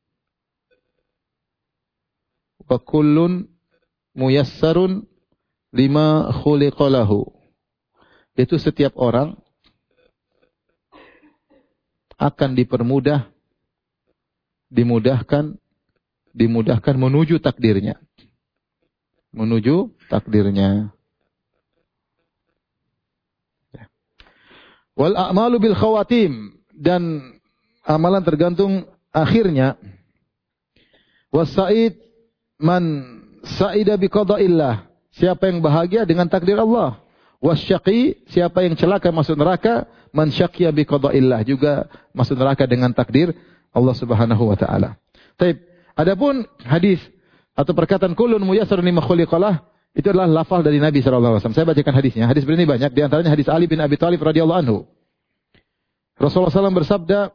wa kullun muyassarun lima khuliqa lahu. Itu setiap orang akan dimudahkan menuju takdirnya. Menuju takdirnya. Wal a'malu bil khawatim, dan amalan tergantung akhirnya. Was-sa'id man sa'ida bi qada'illah, siapa yang bahagia dengan takdir Allah. Was-syaqi, siapa yang celaka masuk neraka. Man syaqiya bi qada'illah, juga masuk neraka dengan takdir Allah Subhanahu wa taala. Baik, adapun hadis atau perkataan kullun muyassarun lima khuliqalah, itu adalah lafal dari Nabi sallallahu alaihi wasallam. Saya bacakan hadisnya. Hadis ini banyak, di antaranya hadis Ali bin Abi Thalib radhiyallahu anhu. Rasulullah SAW bersabda,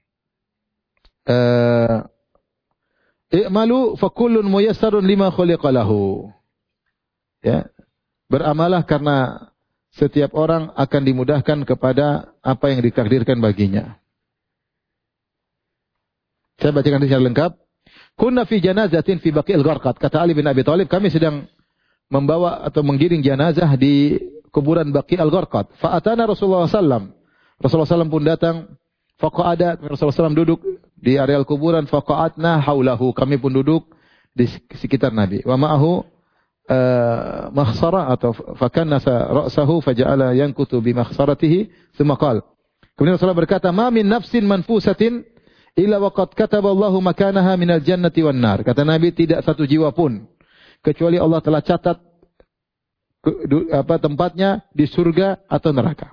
"I'malu fa kullun muyassarun lima khuliqa lahu." Ya. Beramalah karena setiap orang akan dimudahkan kepada apa yang ditakdirkan baginya. Saya bacakan hadis secara lengkap. Kunna fi janazatin fi Baqi'il Gharqad. Kata Ali bin Abi Thalib, kami sedang membawa atau menggiring jenazah di kuburan Baqi'il Gharqad. Fa atana Rasulullah sallallahu. Rasulullah SAW pun datang. Faqa'ada, Rasulullah SAW duduk di areal kuburan. Faqa'atna haulahu, kami pun duduk di sekitar Nabi. Wa ma'ahu makhsara atau fakannasa ra'sahu faja'ala yankutu bi makhsaratihi thumma qala. Kemudian Rasulullah berkata, "Ma min nafsin manfusatin illa waqad kataballahu makanaha minal jannati wan nar." Kata Nabi, tidak satu jiwa pun kecuali Allah telah catat tempatnya di surga atau neraka.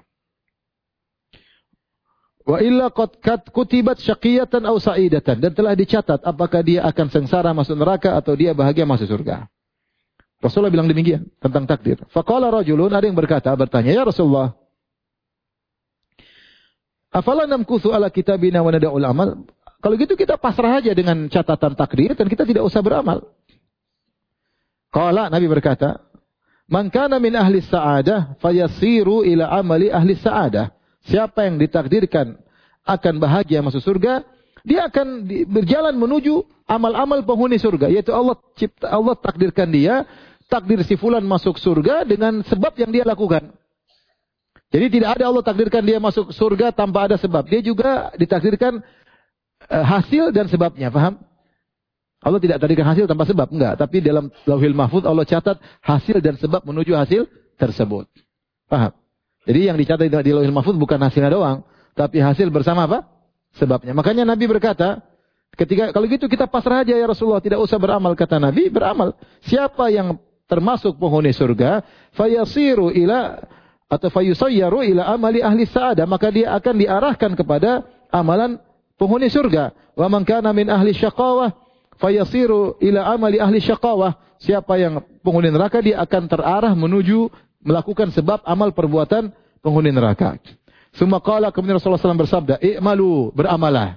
Wa illa qad kutibat syaqiyatan aw sa'idatan, dan telah dicatat apakah dia akan sengsara masuk neraka atau dia bahagia masuk surga. Rasulullah bilang demikian tentang takdir. Faqala rajulun, ada yang bertanya, "Ya Rasulullah, afala namkuthu ala kitabina wa nada'ul amal?" Kalau gitu kita pasrah aja dengan catatan takdir dan kita tidak usah beramal. Qala, Nabi berkata, "Man kana min ahli sa'adah fayasiru ila amali ahli sa'adah." Siapa yang ditakdirkan akan bahagia masuk surga, dia akan berjalan menuju amal-amal penghuni surga, yaitu Allah takdirkan dia, takdir si fulan masuk surga dengan sebab yang dia lakukan. Jadi tidak ada Allah takdirkan dia masuk surga tanpa ada sebab. Dia juga ditakdirkan hasil dan sebabnya, paham? Allah tidak takdirkan hasil tanpa sebab, enggak. Tapi dalam Lauhil Mahfuz Allah catat hasil dan sebab menuju hasil tersebut. Paham? Jadi yang dicatat di Lauhil Mahfuz bukan hasilnya doang, tapi hasil bersama apa? Sebabnya. Makanya Nabi berkata, kalau gitu kita pasrah aja ya Rasulullah, tidak usah beramal, kata Nabi, beramal. Siapa yang termasuk penghuni surga, fayasiru ila atau fayusayyaru ila amali ahli sa'adah, maka dia akan diarahkan kepada amalan penghuni surga. Wa man kana min ahli syaqawah fayasiru ila amali ahli syaqawah. Siapa yang penghuni neraka, dia akan terarah menuju melakukan sebab amal perbuatan penghuni neraka. Summa qala, kemudian Rasulullah SAW bersabda, i'malu, beramalah.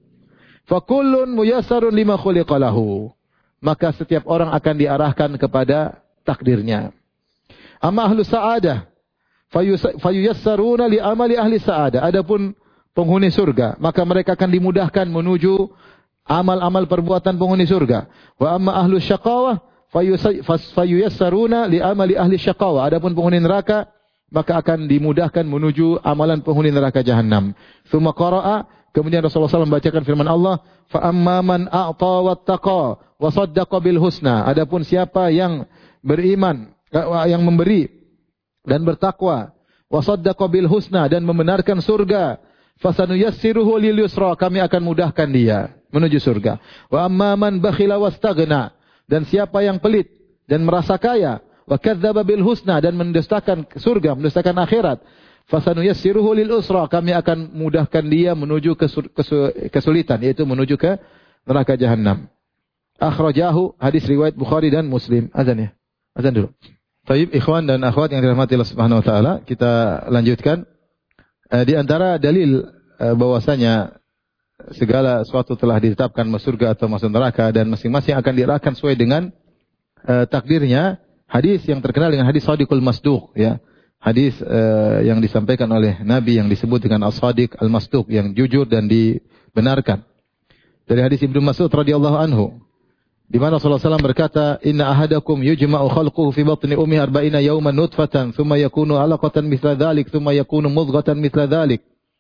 Fa kullun muyassarun lima khuliqa lahu. Maka setiap orang akan diarahkan kepada takdirnya. Amma ahlu sa'adah fayuyassaruna li amali ahli sa'adah. Adapun penghuni surga, maka mereka akan dimudahkan menuju amal-amal perbuatan penghuni surga. Wa amma ahlu syaqawah fayuyassaruna li amali ahli syaqawah. Adapun penghuni neraka, maka akan dimudahkan menuju amalan penghuni neraka jahanam. Tsumma qara'a, kemudian Rasulullah SAW membacakan firman Allah, fa amma man a'ta wattaqa wa saddaqa bil husna. Adapun siapa yang beriman, yang memberi dan bertakwa, wasaddaqa bil husna, dan membenarkan surga, fasanuyassiruhu lil yusra, kami akan mudahkan dia menuju surga. Wa amma man bakhila wastaghna, dan siapa yang pelit dan merasa kaya, wa kadzdzaba bil husna, dan mendustakan surga, mendustakan akhirat, fasanuyassiruhu lil usra, kami akan mudahkan dia menuju kesulitan, yaitu menuju ke neraka jahanam. Akhrajahu, hadis riwayat Bukhari dan Muslim. Azan ya. Azan dulu. Baik, ikhwan dan akhwat yang dirahmati Allah Subhanahu wa taala, kita lanjutkan. Di antara dalil bahwasanya segala sesuatu telah ditetapkan masuk surga atau masuk neraka, dan masing-masing akan diarahkan sesuai dengan takdirnya, hadis yang terkenal dengan hadis Shadiqul Masduq, ya. Hadis yang disampaikan oleh Nabi yang disebut dengan As-Shadiq Al-Masduq, yang jujur dan dibenarkan. Dari hadis Ibnu Mas'ud radhiyallahu anhu, di mana Rasulullah SAW berkata, inna ahadakum yujma'u khalquhu fi batni ummi 40 yawman nutfatan, thumma yakunu 'alaqatan mithla dhalik, thumma yakunu mudghatan mithla dhalik.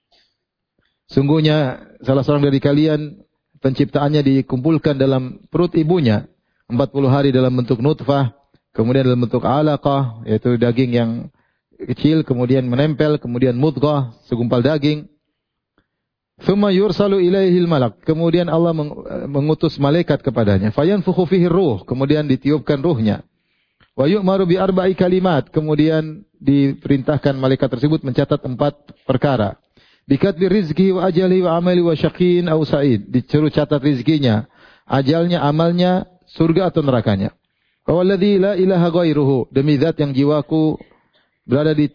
Sungguhnya salah seorang dari kalian penciptaannya dikumpulkan dalam perut ibunya 40 hari dalam bentuk nutfah, kemudian dalam bentuk 'alaqah, yaitu daging yang kecil, kemudian menempel, kemudian mudghah, segumpal daging. Thumma yursalu ilaihil malak, kemudian Allah mengutus malaikat kepadanya. Fayanfukhu fihi ruh, kemudian ditiupkan ruhnya. Wa yu'maru bi arba'i kalimat, kemudian diperintahkan malaikat tersebut mencatat 4 perkara. Bikatbi rizki wa ajali wa amali wa syaqin aw sa'id, disuruh catat rizkinya, ajalnya, amalnya, surga atau nerakanya. Wa walladzi la ilaha ghairuhu, demi zat yang jiwaku berada di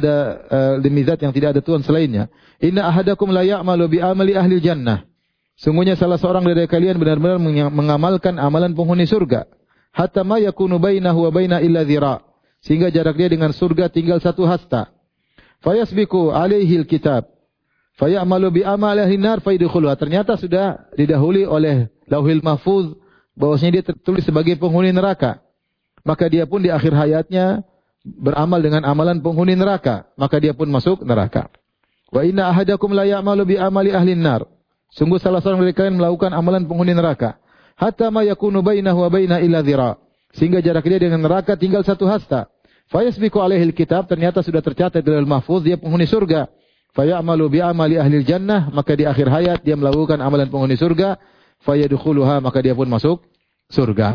demi zat yang tidak ada Tuhan selainnya. Inna ahadakum la ya'malu bi amali ahli jannah. Sungguhnya salah seorang dari kalian benar-benar mengamalkan amalan penghuni surga. Hatta ma yakunu bainahu wa baina illa dhira. Sehingga jarak dia dengan surga tinggal 1 hasta. Fayasbiqu alaihi alkitab. Fayamalu bi amali ahli nar fayadkhuluha. Ternyata sudah didahului oleh Lauhil Mahfuz bahwasanya dia tertulis sebagai penghuni neraka. Maka dia pun di akhir hayatnya beramal dengan amalan penghuni neraka, maka dia pun masuk neraka. Wa inna ahadakum la ya'malu bi amali ahli nar. Sungguh salah seorang dari kalian melakukan amalan penghuni neraka, hatta ma yakunu bainahu wa baina illa dhira. Sehingga jarak dia dengan neraka tinggal 1 hasta. Fayasbiqu alaihi alkitab, ternyata sudah tercatat dalam mahfuz dia penghuni surga. Fayamalu bi amali ahli jannah, maka di akhir hayat dia melakukan amalan penghuni surga, fayadkhuluha, maka dia pun masuk surga.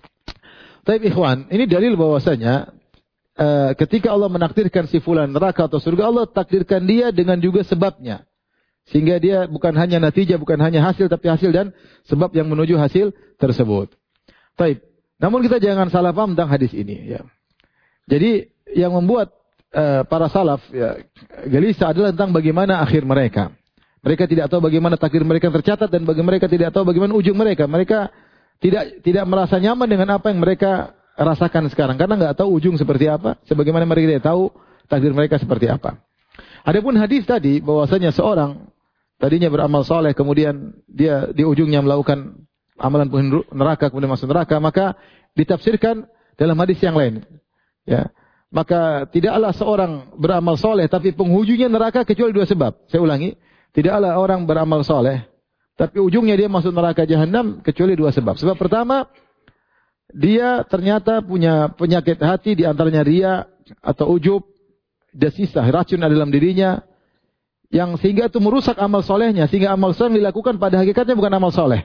Baik ikhwan, ini dalil bahwasanya ketika Allah menakdirkan si fulan neraka atau surga, Allah takdirkan dia dengan juga sebabnya. Sehingga dia bukan hanya natijah, bukan hanya hasil, tapi hasil dan sebab yang menuju hasil tersebut. Baik. Namun kita jangan salah paham tentang hadis ini. Ya. Jadi yang membuat para salaf gelisah adalah tentang bagaimana akhir mereka. Mereka tidak tahu bagaimana takdir mereka tercatat, dan bagi mereka tidak tahu bagaimana ujung mereka. Mereka tidak merasa nyaman dengan apa yang mereka rasakan sekarang, karena nggak tahu ujung seperti apa, sebagaimana mereka tidak tahu takdir mereka seperti apa. Adapun hadis tadi bahwasanya seorang tadinya beramal soleh kemudian dia di ujungnya melakukan amalan penghuni neraka kemudian masuk neraka, maka ditafsirkan dalam hadis yang lain. Ya. Maka tidaklah seorang beramal soleh tapi penghujungnya neraka kecuali dua sebab. Saya ulangi, tidaklah orang beramal soleh tapi ujungnya dia masuk neraka jahanam kecuali dua sebab. Sebab pertama, dia ternyata punya penyakit hati, di antaranya riya atau ujub, desisah, racun ada dalam dirinya, yang sehingga itu merusak amal solehnya, sehingga amal soleh yang dilakukan pada hakikatnya bukan amal soleh.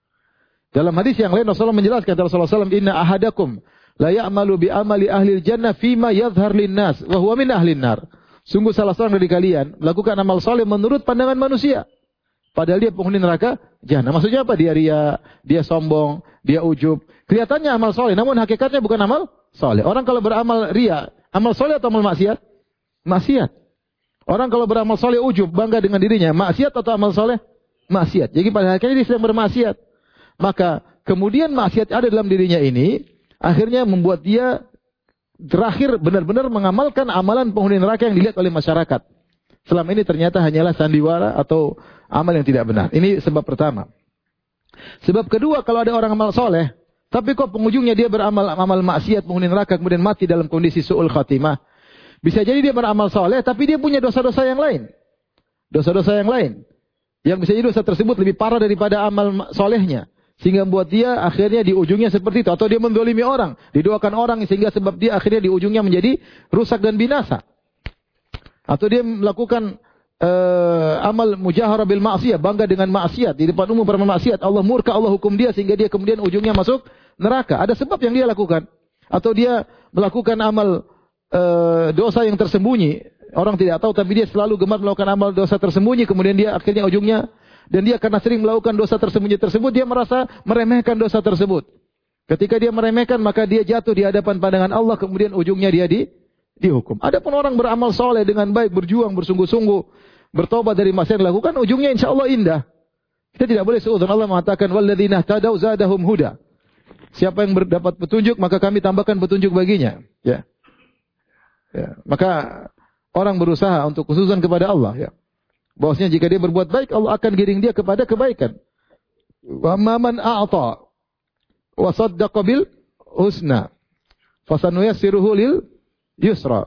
Dalam hadis yang lain Rasulullah menjelaskan, Rasulullah SAW, inna ahadakum la ya'malu bi amali ahli jannah fima yadhhar linnas wa huwa min ahli nar. Sungguh salah seorang dari kalian melakukan amal soleh menurut pandangan manusia, padahal dia penghuni neraka jahanam. Maksudnya apa? Dia riya, dia sombong, dia ujub. Kelihatannya amal soleh, namun hakikatnya bukan amal soleh. Orang kalau beramal riya, amal soleh atau amal maksiat? Maksiat. Orang kalau beramal soleh ujub, bangga dengan dirinya, maksiat atau amal soleh? Maksiat. Jadi pada hakikatnya dia sedang bermaksiat. Maka kemudian maksiat ada dalam dirinya ini, akhirnya membuat dia terakhir benar-benar mengamalkan amalan penghuni neraka yang dilihat oleh masyarakat. Selama ini ternyata hanyalah sandiwara atau amal yang tidak benar. Ini sebab pertama. Sebab kedua, kalau ada orang amal soleh, tapi kok penghujungnya dia beramal amal maksiat, penghuni neraka, kemudian mati dalam kondisi su'ul khatimah. Bisa jadi dia beramal soleh, tapi dia punya dosa-dosa yang lain. Dosa-dosa yang lain. Yang bisa jadi dosa tersebut lebih parah daripada amal solehnya. Sehingga membuat dia akhirnya di ujungnya seperti itu. Atau dia mendolimi orang, didoakan orang, sehingga sebab dia akhirnya di ujungnya menjadi rusak dan binasa. Atau dia melakukan amal mujaharah bil ma'siyah, bangga dengan maksiat, di depan umum beramal maksiat, Allah murka, Allah hukum dia, sehingga dia kemudian ujungnya masuk neraka. Ada sebab yang dia lakukan. Atau dia melakukan amal dosa yang tersembunyi, orang tidak tahu, tapi dia selalu gemar melakukan amal dosa tersembunyi, kemudian dia akhirnya ujungnya, dan dia karena sering melakukan dosa tersembunyi tersebut, dia merasa meremehkan dosa tersebut. Ketika dia meremehkan, maka dia jatuh di hadapan pandangan Allah, kemudian ujungnya dia dihukum. Adapun orang beramal soleh dengan baik, berjuang, bersungguh-sungguh, bertobat dari maksiat yang dilakukan, ujungnya insya Allah indah. Kita tidak boleh seuzon. Allah mengatakan, walladzina ihtadaw zadahum huda. Siapa yang mendapat petunjuk, maka kami tambahkan petunjuk baginya. Ya. Maka orang berusaha untuk khususan kepada Allah. Ya. Bahwasanya jika dia berbuat baik, Allah akan giring dia kepada kebaikan. Wa man a'ta wa saddaqa bil husna fasanuyassiruhu lil yusra.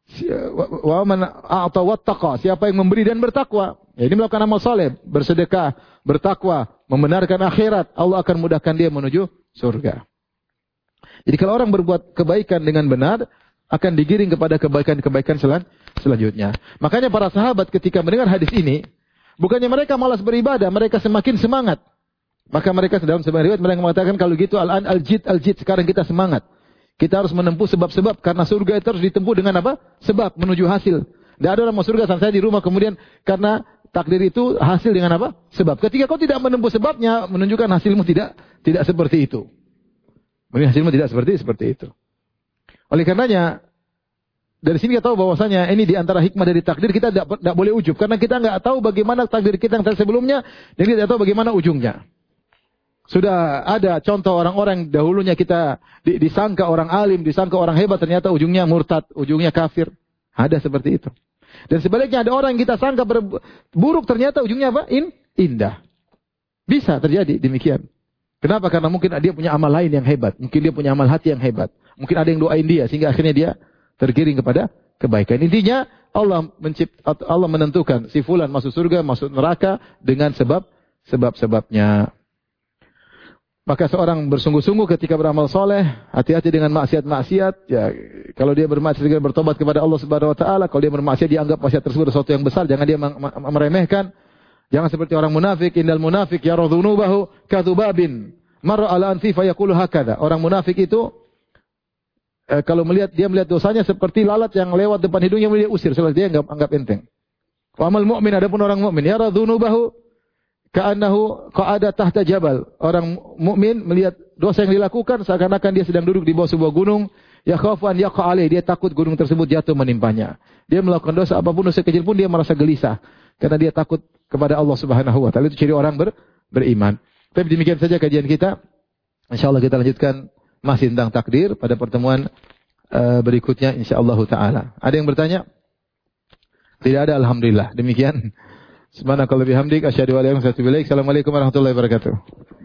Wa man a'ta wattaqa, siapa yang memberi dan bertakwa. Ya, ini melakukan amal saleh, bersedekah, bertakwa, membenarkan akhirat, Allah akan mudahkan dia menuju surga. Jadi kalau orang berbuat kebaikan dengan benar, akan digiring kepada kebaikan-kebaikan selanjutnya. Makanya para sahabat ketika mendengar hadis ini, bukannya mereka malas beribadah, mereka semakin semangat. Maka mereka dalam sebagian riwayat mereka mengatakan, kalau gitu al-jid, sekarang kita semangat. Kita harus menempuh sebab-sebab, karena surga itu harus ditempuh dengan apa? Sebab, menuju hasil. Tidak ada orang mau surga saat saya di rumah, kemudian karena takdir itu hasil dengan apa? Sebab. Ketika kau tidak menempuh sebabnya, menunjukkan hasilmu tidak seperti itu. Hasilmu tidak seperti itu. Oleh karenanya, dari sini kita tahu bahwasanya ini di antara hikmah dari takdir, kita tidak boleh ujub. Karena kita nggak tahu bagaimana takdir kita yang sebelumnya, dan kita tidak tahu bagaimana ujungnya. Sudah ada contoh orang-orang dahulunya kita disangka orang alim, disangka orang hebat, ternyata ujungnya murtad, ujungnya kafir. Ada seperti itu. Dan sebaliknya ada orang yang kita sangka buruk, ternyata ujungnya apa? Indah. Bisa terjadi demikian. Kenapa? Karena mungkin dia punya amal lain yang hebat. Mungkin dia punya amal hati yang hebat. Mungkin ada yang doain dia, sehingga akhirnya dia tergiring kepada kebaikan. Intinya Allah menentukan si fulan masuk surga, masuk neraka dengan sebab-sebabnya. Maka seorang bersungguh-sungguh ketika beramal soleh, hati-hati dengan maksiat-maksiat. Ya, kalau dia bermaksiat, dia bertobat kepada Allah Subhanahu Wa Taala. Kalau dia bermaksiat, dianggap maksiat tersebut sesuatu yang besar. Jangan dia meremehkan. Jangan seperti orang munafik. Innal munafik yara dzunubahu kadubabin marra ala anfi fayaqulu hakadha. Orang munafik itu kalau dia melihat dosanya seperti lalat yang lewat depan hidungnya, dia usir, sebab dia anggap enteng. Wa amal mu'min, adapun orang mukmin, yara dzunubahu ka'annahu qa'ada tahta jabal. Orang mukmin melihat dosa yang dilakukan seakan-akan dia sedang duduk di bawah sebuah gunung, yakhafu an yaqa alaih, dia takut gunung tersebut jatuh menimpanya. Dia melakukan dosa apapun, dosa kecil pun dia merasa gelisah karena dia takut kepada Allah Subhanahu wa taala. Itu ciri orang beriman. Tapi demikian saja kajian kita. Insyaallah kita lanjutkan masih tentang takdir pada pertemuan berikutnya insyaallah taala. Ada yang bertanya? Tidak ada alhamdulillah. Demikian. Subhanakallah bihamdik asyhadu an la ilaha illa anta astaghfiruka wa atubu ilaik. Assalamualaikum warahmatullahi wabarakatuh.